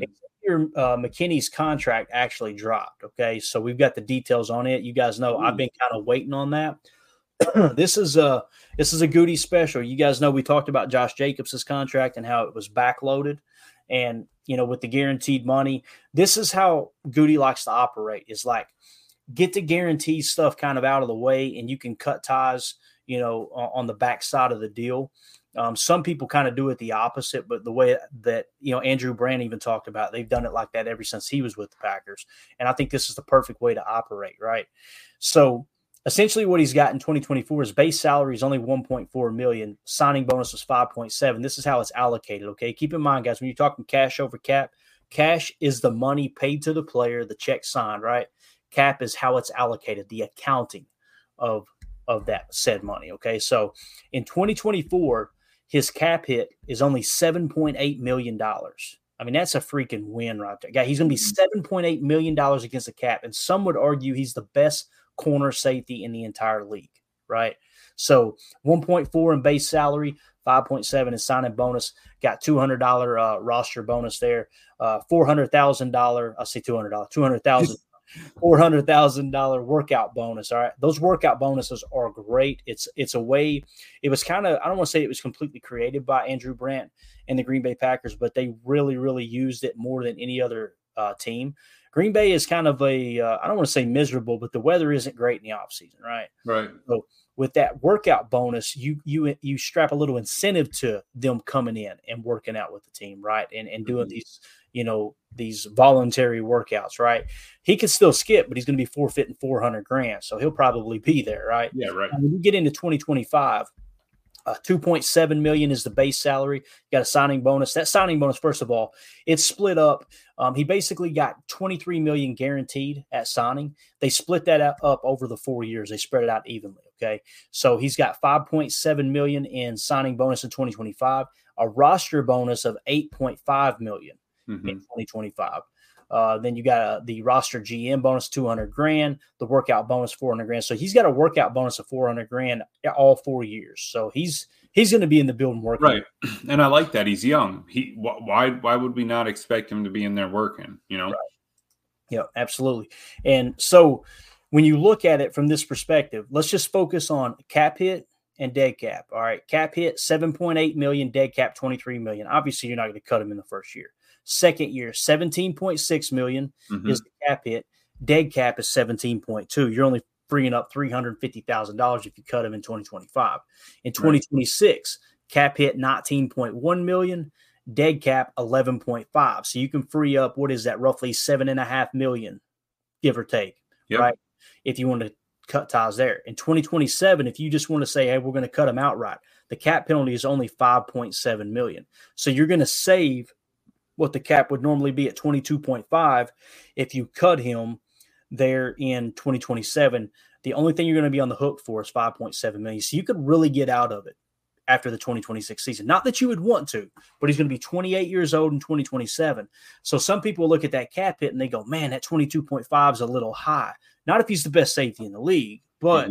McKinney's contract actually dropped, okay? So we've got the details on it. You guys know I've been kind of waiting on that. This is a Goody special. You guys know we talked about Josh Jacobs' contract and how it was backloaded. And, with the guaranteed money, this is how Goody likes to operate, is like get the guaranteed stuff kind of out of the way and you can cut ties, on the backside of the deal. Some people kind of do it the opposite, but the way that, Andrew Brandt even talked about, they've done it like that ever since he was with the Packers. And I think this is the perfect way to operate, right? So essentially what he's got in 2024 is base salary is only $1.4 million. Signing bonus was $5.7. This is how it's allocated, okay? Keep in mind, guys, when you're talking cash over cap, cash is the money paid to the player, the check signed, right? Cap is how it's allocated, the accounting of that said money, okay? So in 2024, his cap hit is only $7.8 million. I mean, that's a freaking win right there. Guy, he's going to be $7.8 million against the cap, and some would argue he's the best corner safety in the entire league, right? So 1.4 in base salary, 5.7 in signing bonus, got $200 roster bonus there, $400,000. I say $200,000, $400,000 workout bonus. All right. Those workout bonuses are great. It's a way, it was kind of, I don't want to say it was completely created by Andrew Brandt and the Green Bay Packers, but they really, really used it more than any other team. Green Bay is kind of I don't want to say miserable, but the weather isn't great in the offseason, right? Right. So with that workout bonus, you strap a little incentive to them coming in and working out with the team, right? And doing these, these voluntary workouts, right? He could still skip, but he's going to be forfeiting $400,000. So he'll probably be there, right? Yeah, right. And when you get into 2025, $2.7 million is the base salary. You got a signing bonus. That signing bonus, first of all, it's split up. He basically got $23 million guaranteed at signing. They split that up over the 4 years. They spread it out evenly. Okay, so he's got $5.7 million in signing bonus in 2025, a roster bonus of $8.5 million in 2025. Then you got the roster GM bonus, $200,000, the workout bonus, $400,000. So he's got a workout bonus of $400,000 all 4 years. So he's going to be in the building working. Right. And I like that. He's young. Why would we not expect him to be in there working, Right. Yeah, absolutely. And so when you look at it from this perspective, let's just focus on cap hit and dead cap. All right. Cap hit, $7.8 million, dead cap, $23 million. Obviously, you're not going to cut him in the first year. Second year, $17.6 million is the cap hit. Dead cap is $17.2. You're only freeing up $350,000 if you cut him in 2025. In 2026, cap hit $19.1 million, dead cap $11.5. So you can free up, what is that, roughly $7.5 million, give or take, right? If you want to cut ties there. In 2027, if you just want to say, hey, we're going to cut him outright, the cap penalty is only $5.7 million. So you're going to save what the cap would normally be at 22.5 if you cut him there in 2027. The only thing you're going to be on the hook for is $5.7 million. So you could really get out of it after the 2026 season. Not that you would want to, but he's going to be 28 years old in 2027. So some people look at that cap hit and they go, man, that 22.5 is a little high. Not if he's the best safety in the league, but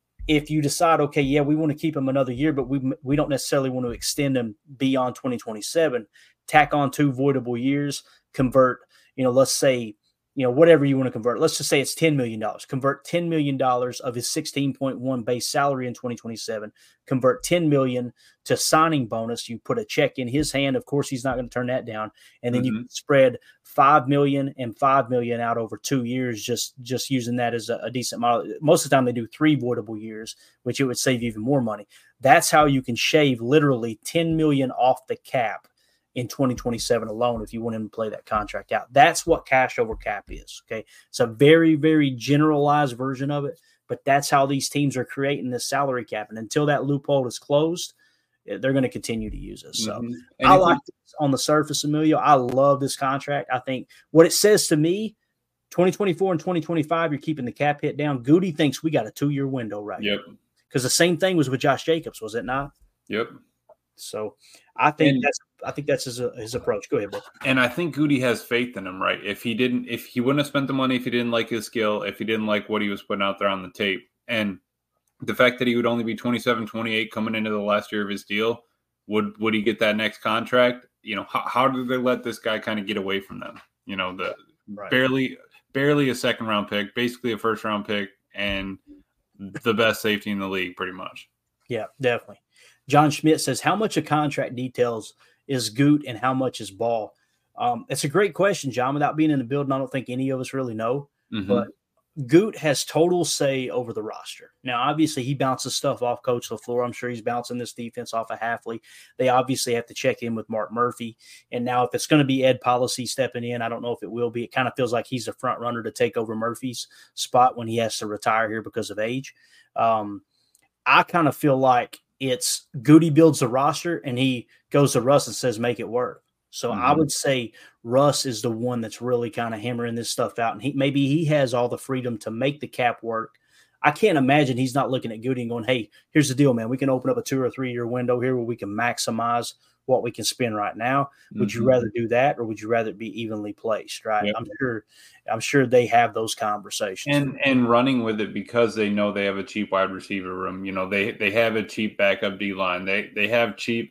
if you decide, okay, yeah, we want to keep him another year, but we don't necessarily want to extend him beyond 2027, tack on 2 voidable years, convert, let's say, whatever you want to convert. Let's just say it's $10 million. Convert $10 million of his 16.1 base salary in 2027. Convert $10 million to signing bonus. You put a check in his hand. Of course, he's not going to turn that down. And then you can spread $5 million and $5 million out over 2 years, just using that as a decent model. Most of the time they do 3 voidable years, which it would save you even more money. That's how you can shave literally $10 million off the cap in 2027 alone if you want him to play that contract out. That's what cash over cap is, okay? It's a very, very generalized version of it, but that's how these teams are creating this salary cap. And until that loophole is closed, they're going to continue to use us. So And I like this on the surface, Emilio. I love this contract. I think what it says to me, 2024 and 2025, you're keeping the cap hit down. Goody thinks we got a 2-year window right Yep. now. Because the same thing was with Josh Jacobs, was it not? Yep. So I think that's his approach. Go ahead, bro. And I think Goody has faith in him, right? If he wouldn't have spent the money if he didn't like his skill, if he didn't like what he was putting out there on the tape. And the fact that he would only be 27, 28 coming into the last year of his deal, would he get that next contract? How did they let this guy kind of get away from them? Barely a second round pick, basically a first round pick, and the best safety in the league, pretty much. Yeah, definitely. John Schmidt says, how much of contract details is Goot and how much is Ball? It's a great question, John. Without being in the building, I don't think any of us really know. Mm-hmm. But Goot has total say over the roster. Now, obviously, he bounces stuff off Coach LaFleur. I'm sure he's bouncing this defense off of Hafley. They obviously have to check in with Mark Murphy. And now if it's going to be Ed Policy stepping in, I don't know if it will be. It kind of feels like he's a front runner to take over Murphy's spot when he has to retire here because of age. I kind of feel like it's Goody builds the roster and he goes to Russ and says, make it work. So I would say Russ is the one that's really kind of hammering this stuff out. And maybe he has all the freedom to make the cap work. I can't imagine he's not looking at Goody and going, hey, here's the deal, man. We can open up a 2 or 3 year window here where we can maximize what we can spend right now. Would you rather do that, or would you rather it be evenly placed? Right. Yep. I'm sure they have those conversations and running with it because they know they have a cheap wide receiver room. They have a cheap backup D line. They have cheap.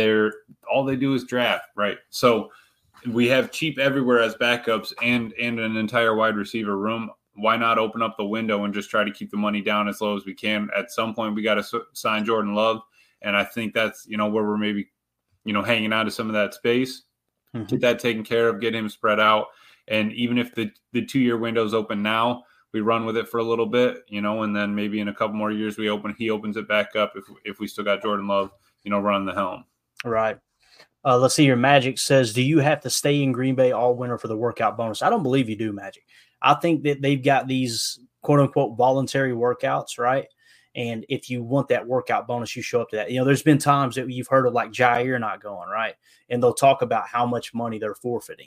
All they do is draft, right? So we have cheap everywhere as backups and an entire wide receiver room. Why not open up the window and just try to keep the money down as low as we can? At some point, we got to sign Jordan Love, and I think that's where we're maybe hanging out of some of that space. Get that taken care of, get him spread out, and even if the 2-year window's open now, we run with it for a little bit, and then maybe in a couple more years he opens it back up if we still got Jordan Love, running the helm. Right. Let's see here. Magic says, do you have to stay in Green Bay all winter for the workout bonus? I don't believe you do, Magic. I think that they've got these quote unquote voluntary workouts, right? And if you want that workout bonus, you show up to that. There's been times that you've heard of like Jair not going, right? And they'll talk about how much money they're forfeiting,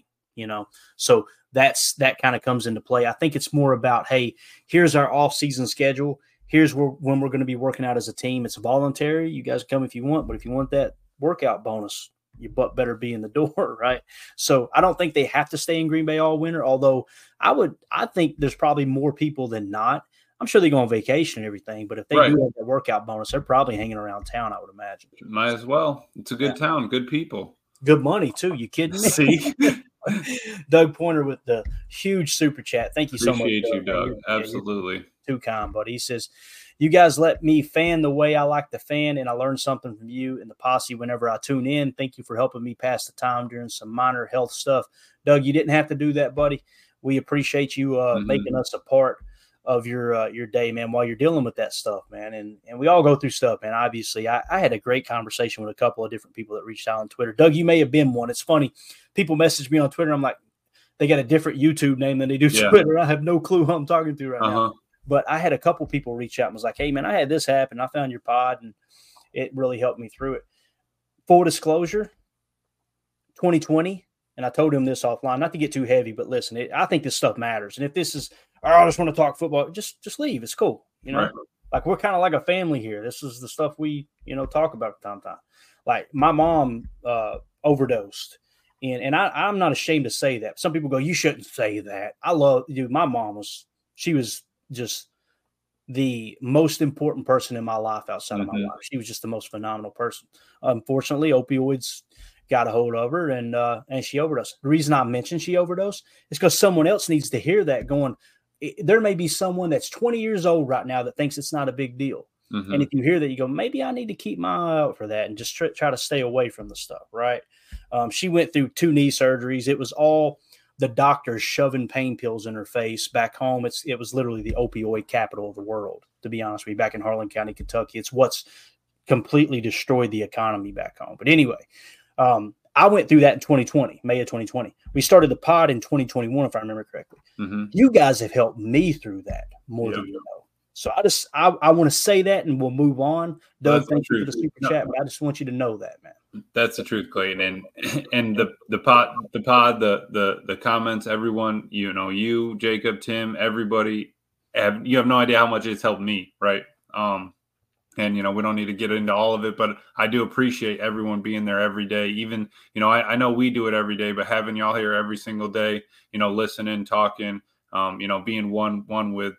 So that kind of comes into play. I think it's more about, hey, here's our off-season schedule. Here's when we're going to be working out as a team. It's voluntary. You guys come if you want, but if you want that workout bonus, your butt better be in the door, right? So I don't think they have to stay in Green Bay all winter, although I think there's probably more people than not. I'm sure they go on vacation and everything, but if they do have that workout bonus, they're probably hanging around town, I would imagine. Might as well. It's a good town, good people. Good money, too. You kidding me? See? Doug Pointer with the huge super chat. Thank you so much. Appreciate you, Doug. Absolutely. You're too kind, buddy. He says, you guys let me fan the way I like to fan, and I learn something from you and the posse whenever I tune in. Thank you for helping me pass the time during some minor health stuff. Doug, you didn't have to do that, buddy. We appreciate you making us a part of your day, man, while you're dealing with that stuff, man. And we all go through stuff, man. Obviously, I had a great conversation with a couple of different people that reached out on Twitter. Doug, you may have been one. It's funny. People message me on Twitter. I'm like, they got a different YouTube name than they do Twitter. I have no clue who I'm talking to right now. But I had a couple people reach out and was like, hey, man, I had this happen. I found your pod, and it really helped me through it. Full disclosure, 2020, and I told him this offline, not to get too heavy, but listen, I think this stuff matters. And if this is, I just want to talk football, just leave. It's cool. Right. Like we're kind of like a family here. This is the stuff we, talk about from time to time. Like my mom overdosed. And I'm not ashamed to say that. Some people go, you shouldn't say that. My mom she was just the most important person in my life outside of my life. She was just the most phenomenal person. Unfortunately, opioids got a hold of her and she overdosed. The reason I mentioned she overdosed is because someone else needs to hear that going, there may be someone that's 20 years old right now that thinks it's not a big deal. And if you hear that, you go, maybe I need to keep my eye out for that and just try to stay away from the stuff, right? She went through 2 knee surgeries. It was all the doctors shoving pain pills in her face. Back home, it was literally the opioid capital of the world, to be honest with you, back in Harlan County, Kentucky. It's what's completely destroyed the economy back home. But anyway, I went through that in 2020, May of 2020. We started the pod in 2021, if I remember correctly. You guys have helped me through that more than you know. So I want to say that, and we'll move on. Doug, thank you for the super chat, but I just want you to know that, man. That's the truth, Clayton, and the comments, everyone, you, Jacob, Tim, everybody, you have no idea how much it's helped me, right? And we don't need to get into all of it, but I do appreciate everyone being there every day. Even I know we do it every day, but having y'all here every single day, listening, talking, being one with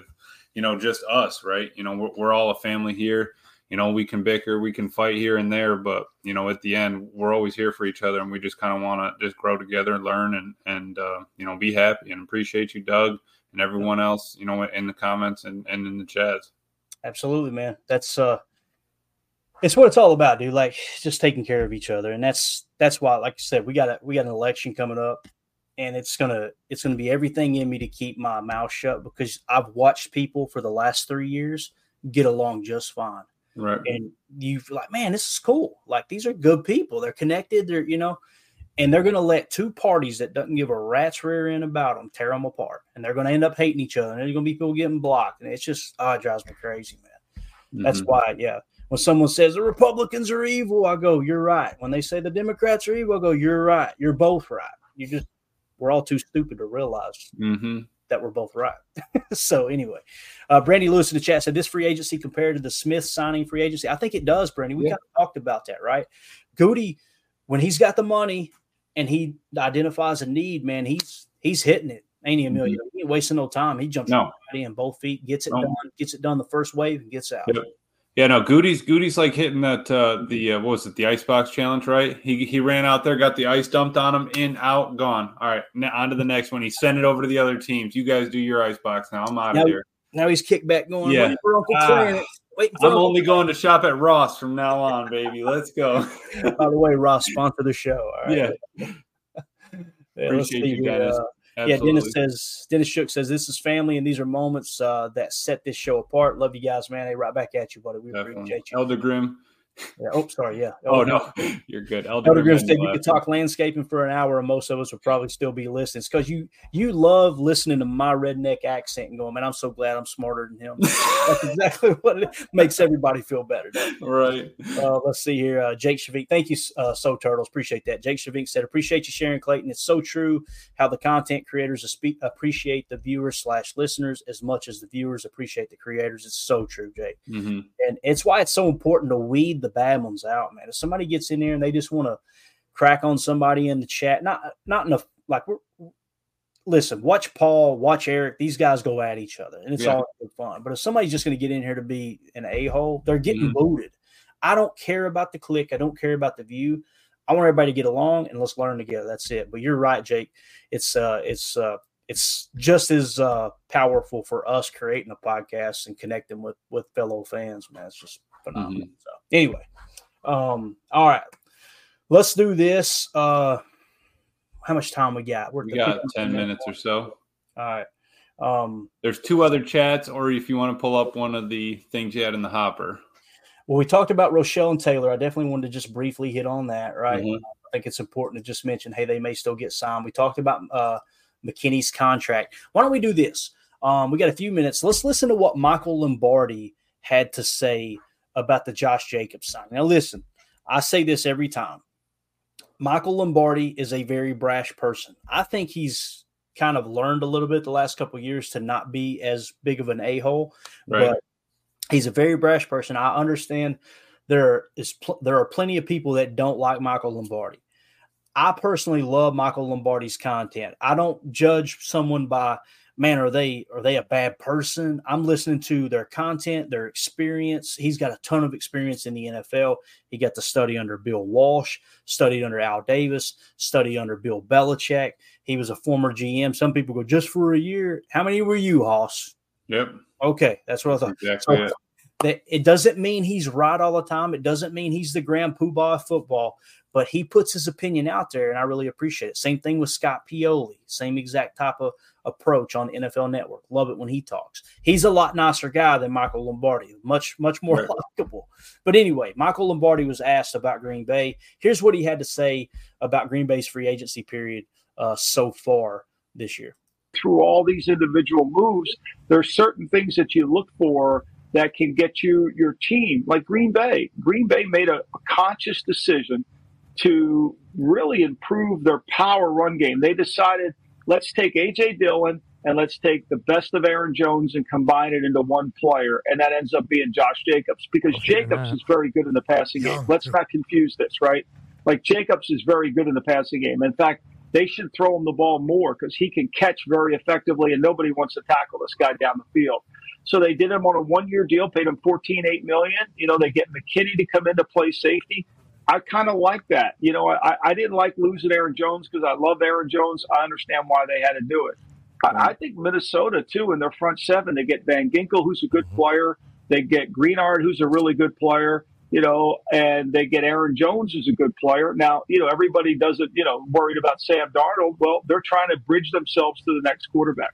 just us, right? We're all a family here. We can bicker, we can fight here and there, but at the end, we're always here for each other, and we just kind of want to just grow together, learn, and be happy. And appreciate you, Doug, and everyone else, in the comments and in the chats. Absolutely, man. That's it's what it's all about, dude. Like, just taking care of each other, and that's why, like I said, we got an election coming up, and it's gonna be everything in me to keep my mouth shut, because I've watched people for the last 3 years get along just fine. Right. And you feel like, man, this is cool. Like, these are good people. They're connected. They're, and they're going to let two parties that doesn't give a rat's rear end about them tear them apart. And they're going to end up hating each other. And there's going to be people getting blocked. And it's just, it drives me crazy, man. That's why, when someone says the Republicans are evil, I go, you're right. When they say the Democrats are evil, I go, you're right. You're both right. We're all too stupid to realize that we're both right. So anyway, Brandy Lewis in the chat said, this free agency compared to the Smith signing free agency. I think it does, Brandy. We kind of talked about that, right? Goody, when he's got the money and he identifies a need, man, he's hitting it. Ain't he, Emilio? He ain't wasting no time. He jumps in both feet, gets it done the first wave, and gets out. Yep. Yeah, no, Goody's like hitting that what was it, the Icebox Challenge, right? He ran out there, got the ice dumped on him, in, out, gone. All right, on to the next one. He sent it over to the other teams. You guys do your Icebox now. I'm out of here. Now he's kicked back going, yeah. I'm only going to shop at Ross from now on, baby. Let's go. By the way, Ross, sponsor the show. All right. Yeah. Appreciate you guys. Dennis Shook says, this is family, and these are moments that set this show apart. Love you guys, man. Hey, right back at you, buddy. We appreciate you. Elder Grimm. Yeah. Oh, sorry. Yeah. No, you're good. Elder Grimm said you could talk landscaping for an hour, and most of us would probably still be listening. It's because you love listening to my redneck accent and going, man, I'm so glad I'm smarter than him. That's exactly what it makes everybody feel better. Right. Let's see here. Jake Shavik. Thank you, So Turtles. Appreciate that. Jake Shavik said, appreciate you sharing, Clayton. It's so true how the content creators appreciate the viewers/listeners as much as the viewers appreciate the creators. It's so true, Jake. Mm-hmm. And it's why it's so important to weed the bad ones out, man. If somebody gets in there and they just want to crack on somebody in the chat, not enough. Like, listen, watch Paul, watch Eric. These guys go at each other, and it's all good fun. But if somebody's just going to get in here to be an a-hole, they're getting booted. I don't care about the click. I don't care about the view. I want everybody to get along and let's learn together. That's it. But you're right, Jake. It's just as powerful for us creating a podcast and connecting with fellow fans, man. It's just phenomenal. So anyway, all right, let's do this. How much time we got? We got 10 minutes or so. All right. There's two other chats, or if you want to pull up one of the things you had in the hopper. Well, we talked about Rochelle and Taylor. I definitely wanted to just briefly hit on that, right? Mm-hmm. I think it's important to just mention, hey, they may still get signed. We talked about McKinney's contract. Why don't we do this? We got a few minutes. Let's listen to what Michael Lombardi had to say about the Josh Jacobs signing. Now, listen, I say this every time. Michael Lombardi is a very brash person. I think he's kind of learned a little bit the last couple of years to not be as big of an a-hole, right. But he's a very brash person. I understand there are plenty of people that don't like Michael Lombardi. I personally love Michael Lombardi's content. I don't judge someone by, man, are they a bad person? I'm listening to their content, their experience. He's got a ton of experience in the NFL. He got to study under Bill Walsh, studied under Al Davis, studied under Bill Belichick. He was a former GM. Some people go, just for a year. How many were you, Hoss? Yep. Okay, that's what I thought. Exactly. So, it doesn't mean he's right all the time. It doesn't mean he's the grand poobah of football, but he puts his opinion out there, and I really appreciate it. Same thing with Scott Pioli. Same exact type of approach on NFL Network. Love it when he talks. He's a lot nicer guy than Michael Lombardi. Much more likable. But anyway, Michael Lombardi was asked about Green Bay. Here's what he had to say about Green Bay's free agency period so far this year. through all these individual moves, there's certain things that you look for that can get you your team. Like Green Bay. Green Bay made a conscious decision to really improve their power run game. They decided, let's take A.J. Dillon and let's take the best of Aaron Jones and combine it into one player. And that ends up being Josh Jacobs, because Jacobs is very good in the passing game. Let's not confuse this, right? Like, Jacobs is very good in the passing game. In fact, they should throw him the ball more because he can catch very effectively, and nobody wants to tackle this guy down the field. So they did him on a one-year deal, paid him $14.8 million. You know, they get McKinney to come in to play safety. I kind of like that. You know, I didn't like losing Aaron Jones because I love Aaron Jones. I understand why they had to do it. I think Minnesota, too, in their front seven, they get Van Ginkel, who's a good player. They get Greenard, who's a really good player, you know, and they get Aaron Jones, who's a good player. Now, you know, everybody doesn't, you know, worried about Sam Darnold. Well, they're trying to bridge themselves to the next quarterback.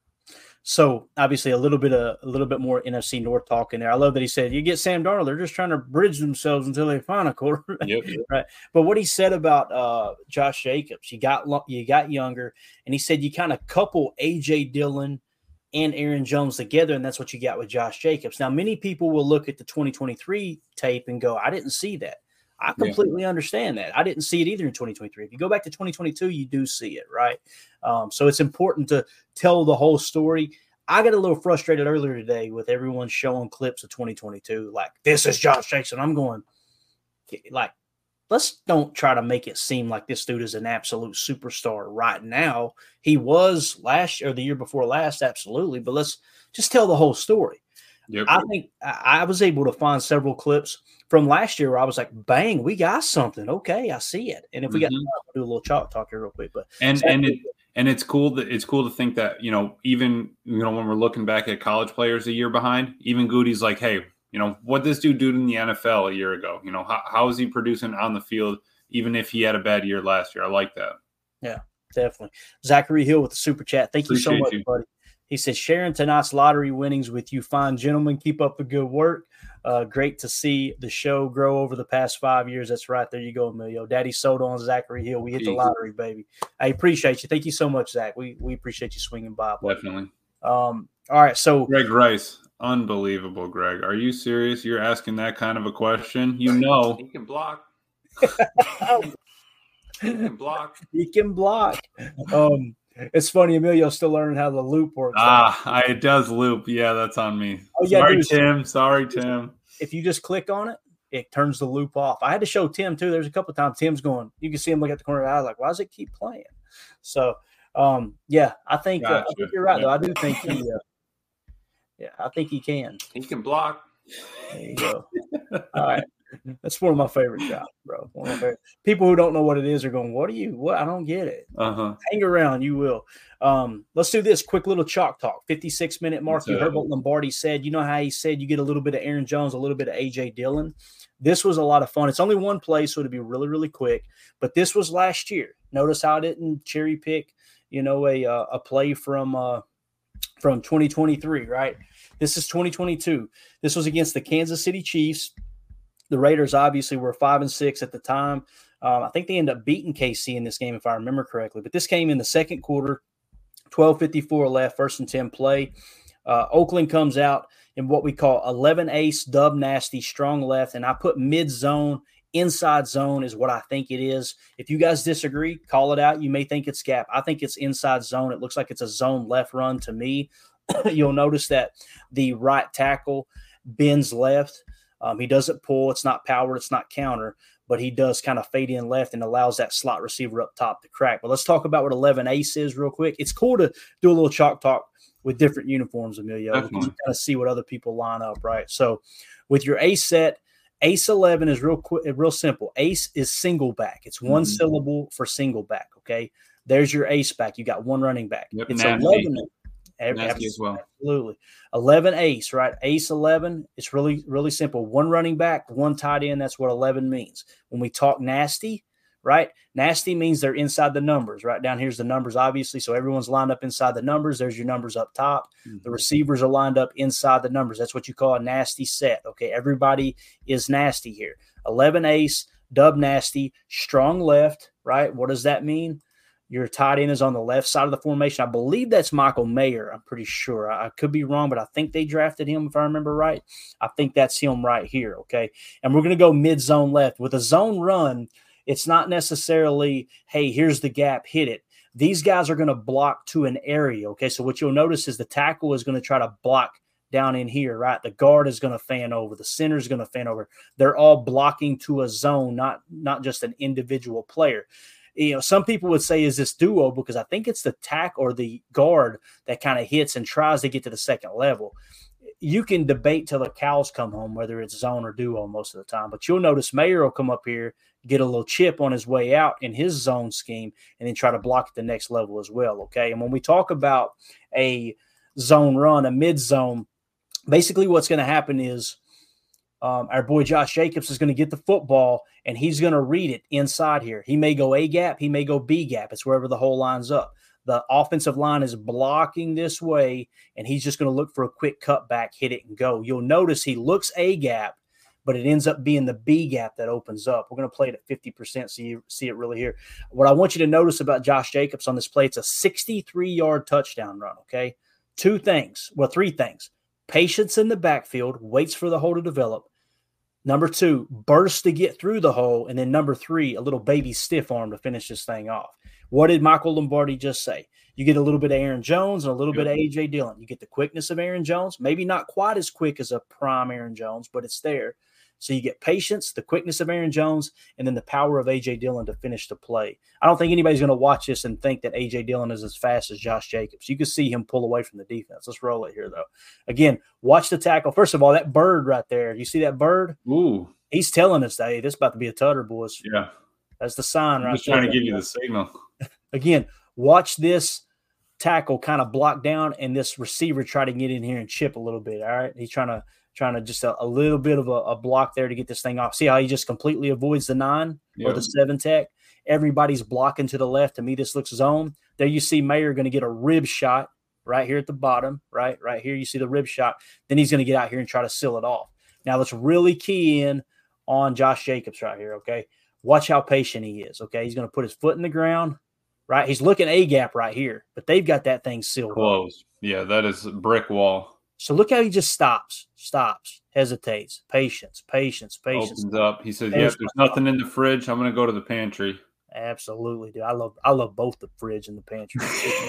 So obviously a little bit more NFC North talk in there. I love that he said, you get Sam Darnold, they're just trying to bridge themselves until they find a quarterback. Yep. Right. But what he said about Josh Jacobs, you got younger, and he said you kind of couple A.J. Dillon and Aaron Jones together, and that's what you got with Josh Jacobs. Now, many people will look at the 2023 tape and go, I didn't see that. I completely understand that. I didn't see it either in 2023. If you go back to 2022, you do see it, right? So it's important to tell the whole story. I got a little frustrated earlier today with everyone showing clips of 2022, like, this is Josh Jacobs. I'm going, like, let's don't try to make it seem like this dude is an absolute superstar right now. He was last year or the year before last, absolutely. But let's just tell the whole story. Yep. I think I was able to find several clips from last year where I was like, bang, we got something. Okay, I see it. And if we got time, we'll do a little chalk talk here real quick. But and it's cool to think that, you know, even, you know, when we're looking back at college players a year behind, even Goody's like, hey, you know, what this dude did in the NFL a year ago? You know, how is he producing on the field, even if he had a bad year last year? I like that. Yeah, definitely. Zachary Hill with the super chat. Thank you so much, buddy. He says, sharing tonight's lottery winnings with you fine gentlemen. Keep up the good work. Great to see the show grow over the past 5 years. That's right. There you go, Emilio. Daddy sold on Zachary Hill. We hit the lottery, baby. I appreciate you. Thank you so much, Zach. We appreciate you swinging by. Definitely. All right. So Greg Rice. Unbelievable, Greg. Are you serious? You're asking that kind of a question? You know. He can block. He can block. It's funny, Emilio's still learning how the loop works. It does loop. Yeah, that's on me. Oh, yeah, Sorry, Tim. If you just click on it, it turns the loop off. I had to show Tim, too. There's a couple of times Tim's going, you can see him look at the corner of the eye, like, why does it keep playing? So, I think you're right, though. I do think I think he can. He can block. There you go. All right. That's one of my favorite jobs, bro. One of my favorite. People who don't know what it is are going, what? I don't get it. Hang around. You will. Let's do this quick little chalk talk. 56-minute mark. You heard what Lombardi said. You know how he said you get a little bit of Aaron Jones, a little bit of A.J. Dillon. This was a lot of fun. It's only one play, so it'll be really, really quick. But this was last year. Notice how I didn't cherry pick, you know, a play from 2023, right? This is 2022. This was against the Kansas City Chiefs. The Raiders obviously were 5-6 at the time. I think they ended up beating KC in this game, if I remember correctly. But this came in the second quarter, 12:54 left, 1st and 10 play. Oakland comes out in what we call 11 ace, dub nasty, strong left. And I put mid-zone, inside zone is what I think it is. If you guys disagree, call it out. You may think it's gap. I think it's inside zone. It looks like it's a zone left run to me. You'll notice that the right tackle bends left. He doesn't pull. It's not power. It's not counter, but he does kind of fade in left and allows that slot receiver up top to crack. But let's talk about what 11 ace is real quick. It's cool to do a little chalk talk with different uniforms, Emilio. You kind of see what other people line up, right? So with your ace set, ace 11 is real simple. Ace is single back. It's one syllable for single back, okay? There's your ace back. You got one running back. Yep, it's nasty. 11. Nasty as well. Absolutely. 11 ace, right? Ace 11. It's really, really simple. One running back, one tight end. That's what 11 means. When we talk nasty, right? Nasty means they're inside the numbers. Right down here's the numbers, obviously. So everyone's lined up inside the numbers. There's your numbers up top. The receivers are lined up inside the numbers. That's what you call a nasty set. Okay, everybody is nasty here. 11 ace, dub nasty, strong left, right? What does that mean? Your tight end is on the left side of the formation. I believe that's Michael Mayer. I'm pretty sure. I could be wrong, but I think they drafted him, if I remember right. I think that's him right here, okay? And we're going to go mid-zone left. With a zone run, it's not necessarily, hey, here's the gap, hit it. These guys are going to block to an area, okay? So what you'll notice is the tackle is going to try to block down in here, right? The guard is going to fan over. The center is going to fan over. They're all blocking to a zone, not just an individual player. You know, some people would say, is this duo? Because I think it's the tack or the guard that kind of hits and tries to get to the second level. You can debate till the cows come home whether it's zone or duo most of the time. But you'll notice Mayer will come up here, get a little chip on his way out in his zone scheme, and then try to block at the next level as well, okay? And when we talk about a zone run, a mid-zone, basically what's going to happen is our boy Josh Jacobs is going to get the football, and he's going to read it inside here. He may go A gap. He may go B gap. It's wherever the hole lines up. The offensive line is blocking this way, and he's just going to look for a quick cutback, hit it, and go. You'll notice he looks A gap, but it ends up being the B gap that opens up. We're going to play it at 50% so you see it really here. What I want you to notice about Josh Jacobs on this play, it's a 63-yard touchdown run, okay? Three things. Patience in the backfield, waits for the hole to develop. Number 2, burst to get through the hole. And then number 3, a little baby stiff arm to finish this thing off. What did Michael Lombardi just say? You get a little bit of Aaron Jones and a little bit of A.J. Dillon. You get the quickness of Aaron Jones, maybe not quite as quick as a prime Aaron Jones, but it's there. So you get patience, the quickness of Aaron Jones, and then the power of A.J. Dillon to finish the play. I don't think anybody's going to watch this and think that A.J. Dillon is as fast as Josh Jacobs. You can see him pull away from the defense. Let's roll it here, though. Again, watch the tackle. First of all, that bird right there, you see that bird? Ooh. He's telling us, hey, this is about to be a tutter, boys. Yeah. That's the sign right there. Just trying to give you the signal. Again, watch this tackle kind of block down and this receiver try to get in here and chip a little bit, all right? He's trying to just a little bit of a block there to get this thing off. See how he just completely avoids the 9 or the 7 tech? Everybody's blocking to the left. To me, this looks zone. There you see Mayer going to get a rib shot right here at the bottom, right here. You see the rib shot. Then he's going to get out here and try to seal it off. Now, let's really key in on Josh Jacobs right here, okay? Watch how patient he is, okay? He's going to put his foot in the ground, right? He's looking A-gap right here, but they've got that thing sealed close. Off. Yeah, that is a brick wall. So look how he just stops, hesitates, patience. Opens up. He says, there's nothing in the fridge. I'm going to go to the pantry. Absolutely, dude. I love both the fridge and the pantry.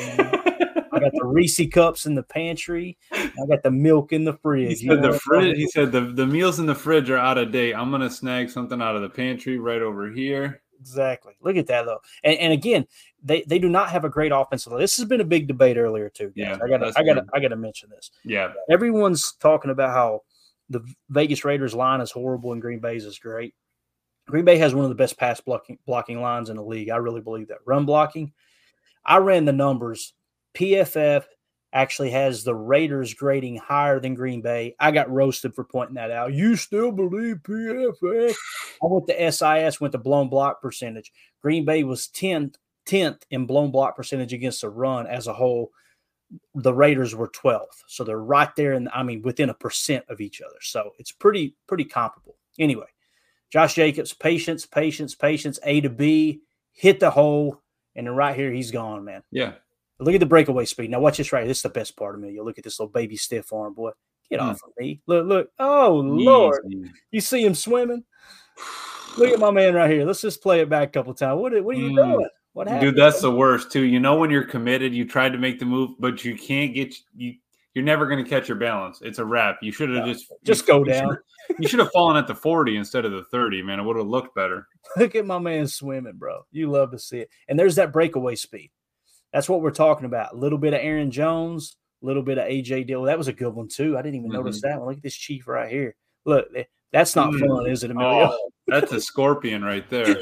I got the Reese cups in the pantry. I got the milk in the fridge. He said the fridge. He said the meals in the fridge are out of date. I'm going to snag something out of the pantry right over here. Exactly. Look at that, though. And again, they do not have a great offensive line. This has been a big debate earlier too, guys. Yeah, I gotta mention this. Yeah. Everyone's talking about how the Vegas Raiders line is horrible and Green Bay's is great. Green Bay has one of the best pass blocking lines in the league. I really believe that. Run blocking, I ran the numbers. PFF actually has the Raiders grading higher than Green Bay. I got roasted for pointing that out. You still believe PFF? I went to SIS, went to blown block percentage. Green Bay was 10th in blown block percentage against the run as a whole. The Raiders were 12th. So they're right there, within 1% of each other. So it's pretty comparable. Anyway, Josh Jacobs, patience, A to B, hit the hole, and then right here he's gone, man. Yeah. Look at the breakaway speed. Now watch this right here. This is the best part of me. You look at this little baby stiff arm, boy. Get off of me. Look. Oh, Lord. You see him swimming? Look at my man right here. Let's just play it back a couple times. What are you doing? What happened? Dude, that's the worst, too. You know when you're committed, you tried to make the move, but you can't get – you're never going to catch your balance. It's a wrap. You should have just go down. You should have fallen at the 40 instead of the 30, man. It would have looked better. Look at my man swimming, bro. You love to see it. And there's that breakaway speed. That's what we're talking about. A little bit of Aaron Jones, a little bit of A.J. Dillon. That was a good one, too. I didn't even notice that one. Look at this Chief right here. Look, that's not fun, is it, Emilio? Oh, that's a scorpion right there.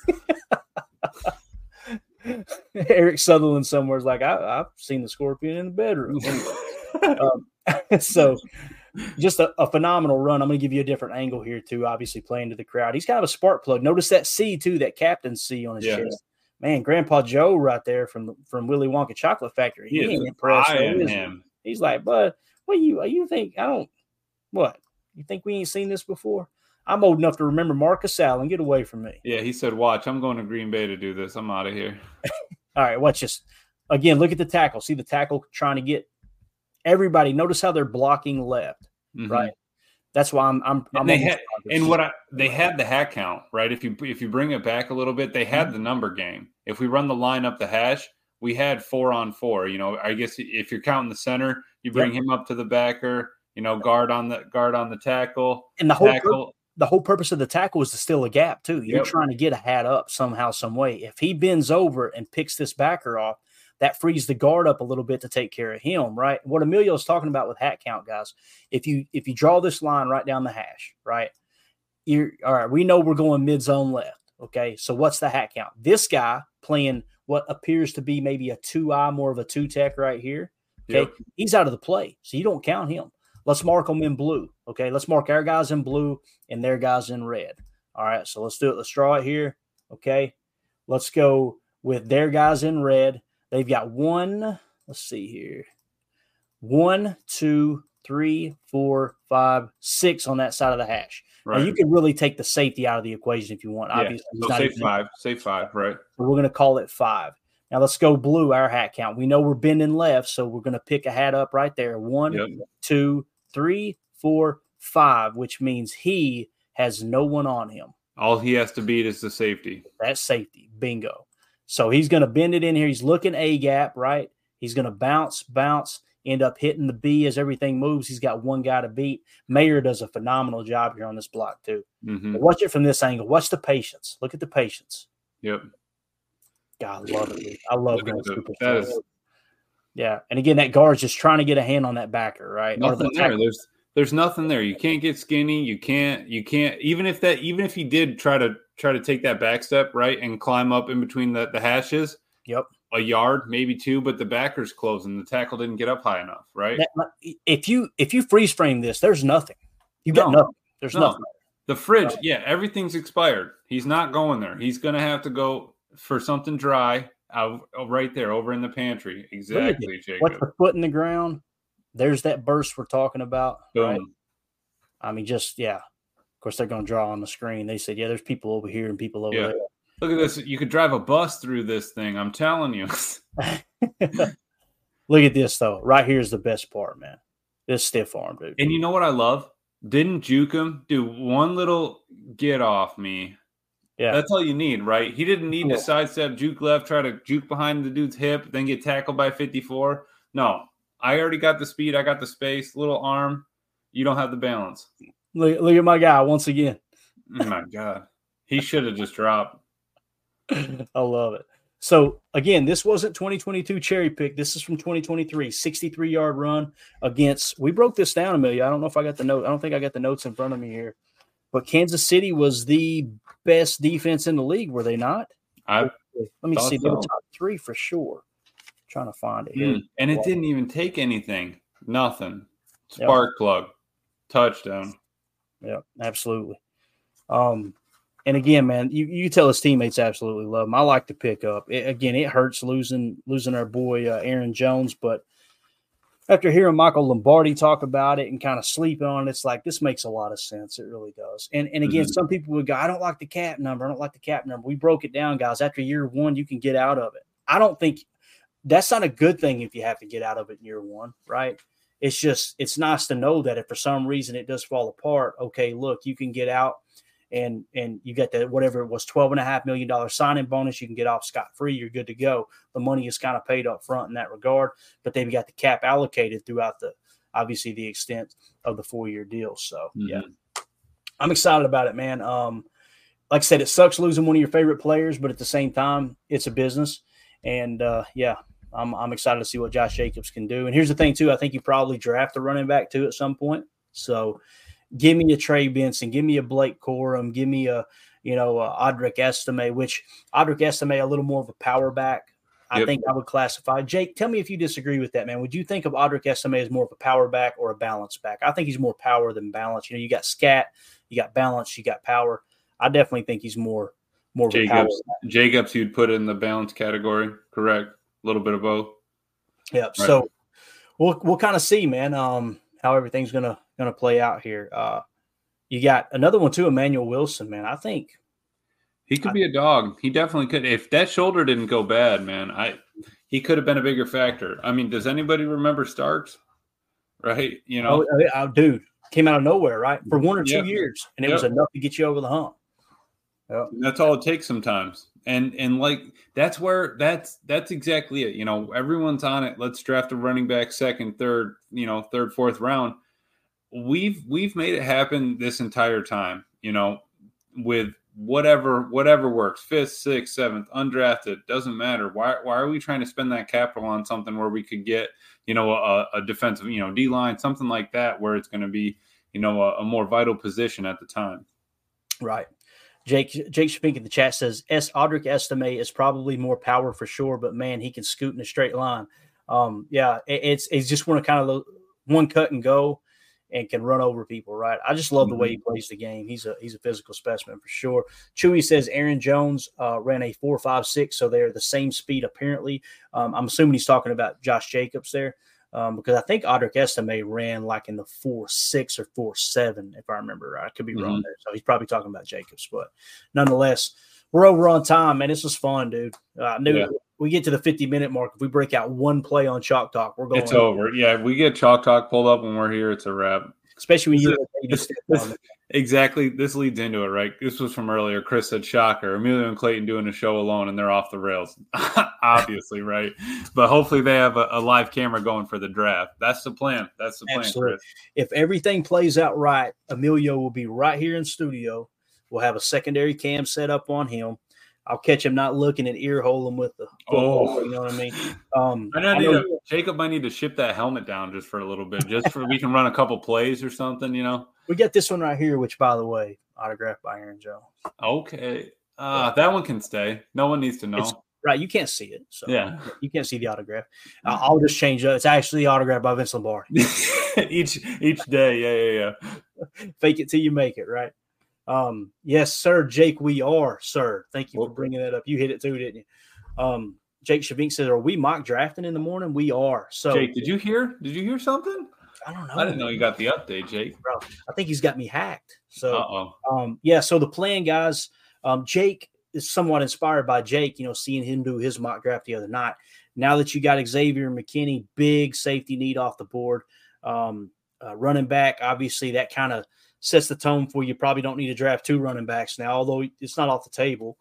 Eric Sutherland somewhere is like, I've seen the scorpion in the bedroom. So just a phenomenal run. I'm going to give you a different angle here, too, obviously playing to the crowd. He's kind of a spark plug. Notice that C, too, that captain C on his chest. Man, Grandpa Joe right there from Willy Wonka Chocolate Factory. He ain't impressed. He's like, bud, what you think? What? You think we ain't seen this before? I'm old enough to remember Marcus Allen. Get away from me. Yeah, he said, watch, I'm going to Green Bay to do this. I'm out of here. All right, watch this. Again, look at the tackle. See the tackle trying to get everybody. Notice how they're blocking left, right? That's why they had the hat count, right? If you bring it back a little bit, they had the number game. If we run the line up the hash, we had 4-on-4. You know, I guess if you're counting the center, you bring him up to the backer. You know, guard on the tackle, and the whole purpose of the tackle is to steal a gap too. You're trying to get a hat up somehow, some way. If he bends over and picks this backer off, that frees the guard up a little bit to take care of him, right? What Emilio is talking about with hat count, guys. If you draw this line right down the hash, right? All right. We know we're going mid zone left. Okay, so what's the hat count? This guy playing what appears to be maybe a 2-eye, more of a 2-tech right here. Okay, he's out of the play, so you don't count him. Let's mark them in blue. Okay, let's mark our guys in blue and their guys in red. All right, so let's do it. Let's draw it here. Okay, let's go with their guys in red. They've got one. Let's see here. 1, 2, 3, 4, 5, 6 on that side of the hash. Right. Now you can really take the safety out of the equation if you want. Obviously, so say 5, right? So we're going to call it 5. Now let's go blue, our hat count. We know we're bending left, so we're going to pick a hat up right there. 1, 2, 3, 4, 5, which means he has no one on him. All he has to beat is the safety. That's safety. Bingo. So he's going to bend it in here. He's looking A gap, right? He's going to bounce, end up hitting the B as everything moves. He's got one guy to beat. Mayer does a phenomenal job here on this block too. Watch it from this angle. Watch the patience. Look at the patience. Yep. God, I love it. I love going super fast. Yeah, and again, that guard's just trying to get a hand on that backer, right? Nothing there. There's nothing there. You can't get skinny. You can't. Even if he did try to take that back step, right, and climb up in between the hashes. Yep. A yard, maybe 2, but the backer's closed and the tackle didn't get up high enough, right? If you freeze frame this, there's nothing. You got nothing. There's nothing. The fridge, everything's expired. He's not going there. He's going to have to go for something dry right there over in the pantry. Exactly, Jacob. What's the foot in the ground? There's that burst we're talking about. Boom. Right? I mean, Of course, they're going to draw on the screen. They said, there's people over here and people over there. Look at this. You could drive a bus through this thing. I'm telling you. Look at this, though. Right here is the best part, man. This stiff arm, dude. And you know what I love? Didn't juke him. Do one little get off me. Yeah. That's all you need, right? He didn't need to sidestep, juke left, try to juke behind the dude's hip, then get tackled by 54. No. I already got the speed. I got the space. Little arm. You don't have the balance. Look at my guy once again. Oh, my God. He should have just dropped. I love it. So, again, this wasn't 2022 cherry pick. This is from 2023, 63-yard run against – we broke this down, Amelia. I don't know if I got the note. I don't think I got the notes in front of me here. But Kansas City was the best defense in the league, were they not? Let me see. They were top 3 for sure. Trying to find it here. And it didn't even take anything. Nothing. Spark plug. Touchdown. Yeah, absolutely. And again, man, you tell his teammates absolutely love him. I like to pick up. It hurts losing our boy Aaron Jones, but after hearing Michael Lombardi talk about it and kind of sleeping on it, it's like this makes a lot of sense. It really does. And again, some people would go, I don't like the cap number. We broke it down, guys. After year 1, you can get out of it. I don't think that's not a good thing if you have to get out of it in year 1, right? It's just it's nice to know that if for some reason it does fall apart, okay, look, you can get out. And you get that whatever it was, $12.5 million signing bonus, you can get off scot-free. You're good to go. The money is kind of paid up front in that regard, but they've got the cap allocated throughout obviously the extent of the 4-year deal. So yeah, I'm excited about it, man. Like I said, it sucks losing one of your favorite players, but at the same time, it's a business. And I'm excited to see what Josh Jacobs can do. And here's the thing too, I think you probably draft a running back too at some point. So give me a Trey Benson, give me a Blake Corum, give me a Audric Estime, which Audric Estime a little more of a power back. I think I would classify. Jake, tell me if you disagree with that, man. Would you think of Audric Estime as more of a power back or a balance back? I think he's more power than balance. You got scat, you got balance, you got power. I definitely think he's more of a power back. Jacobs, you'd put in the balance category, correct? A little bit of both. Yep. Right. So we'll kind of see, man, how everything's gonna play out here. You got another one too, Emmanuel Wilson, man. I think He could be a dog. He definitely could. If that shoulder didn't go bad, man, he could have been a bigger factor. I mean, does anybody remember Starks? Right? You know, dude, came out of nowhere, right? For 1 or 2 years, and it was enough to get you over the hump. Yep. That's all it takes sometimes. And like that's exactly it. You know, everyone's on it. Let's draft a running back second, third, fourth round. We've made it happen this entire time, you know, with whatever works, fifth, sixth, seventh, undrafted, doesn't matter. Why are we trying to spend that capital on something where we could get, a defensive, D-line, something like that, where it's going to be, a more vital position at the time. Right. Jake Spink in the chat says Audric Estime is probably more power for sure, but man, he can scoot in a straight line. It's just want to kind of one cut and go and can run over people, right? I just love the way he plays the game. He's a physical specimen for sure. Chewy says Aaron Jones ran a 4.56, so they're the same speed apparently. I'm assuming he's talking about Josh Jacobs there. Because I think Audric Estime ran like in the 4.6 or 4.7, if I remember right. I could be wrong there. So he's probably talking about Jacobs. But nonetheless, we're over on time, man. This was fun, dude. We get to the 50-minute mark. If we break out one play on Chalk Talk, we're going. It's over. Yeah, we get Chalk Talk pulled up when we're here. It's a wrap. Especially when exactly. This leads into it, right? This was from earlier. Chris said, shocker. Emilio and Clayton doing a show alone, and they're off the rails. Obviously, right? But hopefully they have a live camera going for the draft. That's the plan. Absolutely. Chris. If everything plays out right, Emilio will be right here in studio. We'll have a secondary cam set up on him. I'll catch him not looking at ear holing with the football, you know what I mean? Jacob might need to ship that helmet down just for a little bit, just for we can run a couple plays or something, We got this one right here, which, by the way, autographed by Aaron Jones. Okay. That one can stay. No one needs to know. Right, you can't see it. So yeah. You can't see the autograph. I'll just change it. It's actually autographed by Vince Lombardi. each day, yeah. Fake it till you make it, right? Yes, sir, Jake, we are, sir. Thank you for bringing that up. You hit it too, didn't you? Jake Shavink says, are we mock drafting in the morning? We are. So Jake, did you hear something? I don't know. I didn't know you got the update, Jake. Bro, I think he's got me hacked. So so the plan, guys, Jake is somewhat inspired by Jake, seeing him do his mock draft the other night. Now that you got Xavier McKinney, big safety need off the board, running back, obviously that kind of sets the tone for you. Probably don't need to draft 2 running backs now, although it's not off the table.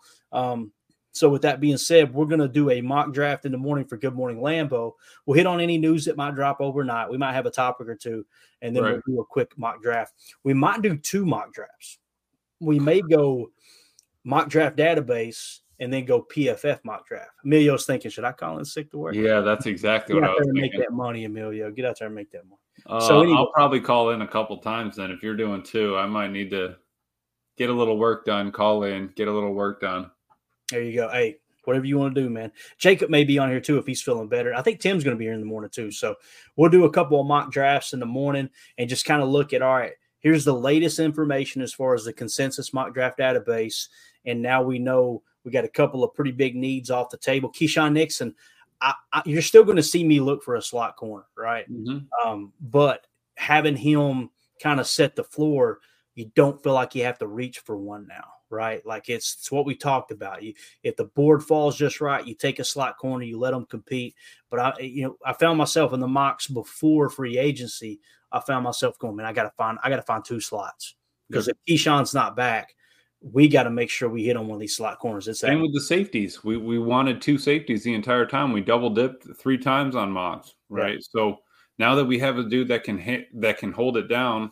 So with that being said, we're going to do a mock draft in the morning for Good Morning Lambeau. We'll hit on any news that might drop overnight. We might have a topic or two, and then we'll do a quick mock draft. We might do 2 mock drafts. We may go mock draft database and then go PFF mock draft. Emilio's thinking, should I call in sick to work? Yeah, that's exactly what I was thinking. Make that money, Emilio. Get out there and make that money. Anyway. I'll probably call in a couple times then. If you're doing 2, I might need to get a little work done, call in, get a little work done. There you go. Hey, whatever you want to do, man. Jacob may be on here too if he's feeling better. I think Tim's going to be here in the morning too. So we'll do a couple of mock drafts in the morning and just kind of look at, all right, here's the latest information as far as the consensus mock draft database. And now we know we got a couple of pretty big needs off the table. Keyshawn Nixon, you're still going to see me look for a slot corner, right? Mm-hmm. But having him kind of set the floor, you don't feel like you have to reach for one now, right? Like it's what we talked about. If the board falls just right, you take a slot corner, you let them compete. But I found myself in the mocks before free agency. I found myself going, man, I got to find 2 slots because if Keyshawn's not back, we got to make sure we hit on one of these slot corners. Same with the safeties. We wanted 2 safeties the entire time. We double dipped 3 times on mocks, right? Yeah. So now that we have a dude that can hold it down,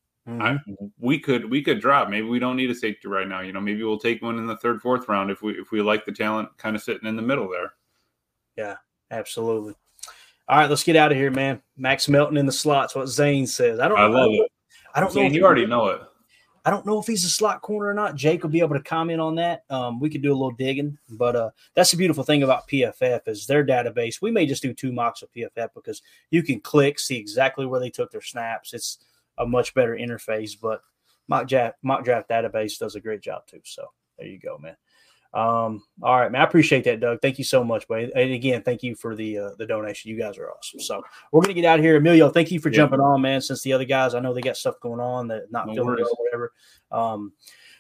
we could drop. Maybe we don't need a safety right now. Maybe we'll take one in the 3rd, 4th round if we like the talent kind of sitting in the middle there. Yeah, absolutely. All right, let's get out of here, man. Max Melton in the slots. What Zane says. I love it. I don't know. You already know it. I don't know if he's a slot corner or not. Jake will be able to comment on that. We could do a little digging, but that's the beautiful thing about PFF is their database. We may just do 2 mocks of PFF because you can click, see exactly where they took their snaps. It's a much better interface, but mock draft database does a great job too. So there you go, man. All right, man. I appreciate that, Doug. Thank you so much, buddy. And again, thank you for the donation. You guys are awesome. So we're gonna get out of here. Emilio, thank you for jumping on, man. Since the other guys, I know they got stuff going on that not feeling well or whatever.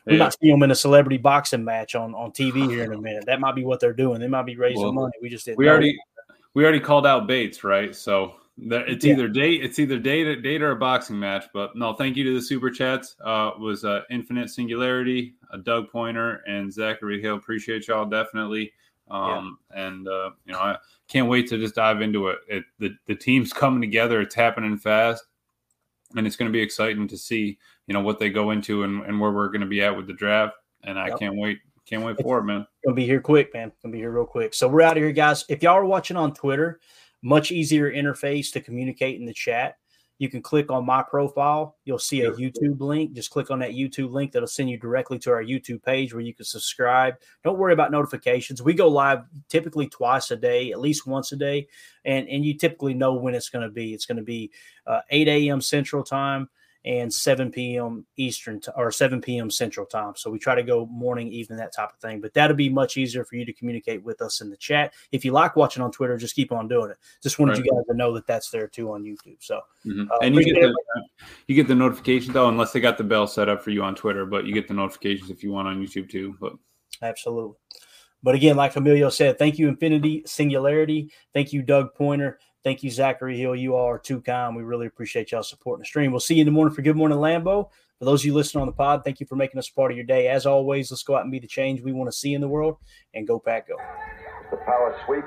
We might see them in a celebrity boxing match on TV here in a minute. That might be what they're doing. They might be raising money. We just didn't. We already called out Bates, right? So it's either date or a boxing match. But no, thank you to the super chats. Was Infinite Singularity, Doug Pointer, and Zachary Hill. Appreciate y'all definitely. And I can't wait to just dive into it. The team's coming together. It's happening fast, and it's going to be exciting to see what they go into and where we're going to be at with the draft. And I can't wait for it, man. Gonna be here quick, man. Gonna be here real quick. So we're out of here, guys. If y'all are watching on Twitter, much easier interface to communicate in the chat. You can click on my profile. You'll see a YouTube link. Just click on that YouTube link. That'll send you directly to our YouTube page where you can subscribe. Don't worry about notifications. We go live typically twice a day, at least once a day. And you typically know when it's going to be. It's going to be 8 a.m. Central Time and 7 p.m. Eastern or 7 p.m. Central Time. So we try to go morning, evening, that type of thing. But that'll be much easier for you to communicate with us in the chat. If you like watching on Twitter, just keep on doing it. Just wanted you guys to know that that's there too on YouTube. So and you get the notifications though, unless they got the bell set up for you on Twitter. But you get the notifications if you want on YouTube too. But absolutely. But again, like Emilio said, thank you, Infinity Singularity. Thank you, Doug Pointer. Thank you, Zachary Hill. You all are too kind. We really appreciate y'all supporting the stream. We'll see you in the morning for Good Morning Lambeau. For those of you listening on the pod, thank you for making us a part of your day. As always, let's go out and be the change we want to see in the world, and go Pack Go. The power sweep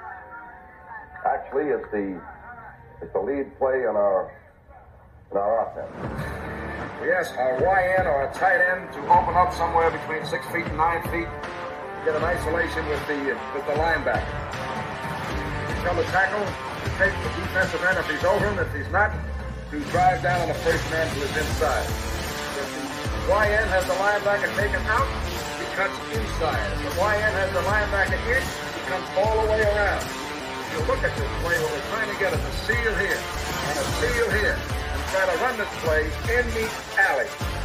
actually is the lead play in our offense. We ask our YN or a tight end to open up somewhere between 6 feet and 9 feet, get an isolation with the linebacker. Tell the tackle to take the defensive end if he's over him. If he's not, to drive down on the first man to his inside. If the YN has the linebacker taken out, he cuts inside. If the YN has the linebacker in, he comes all the way around. If you look at this play, what we're trying to get is a seal here and a seal here, and try to run this play in the alley.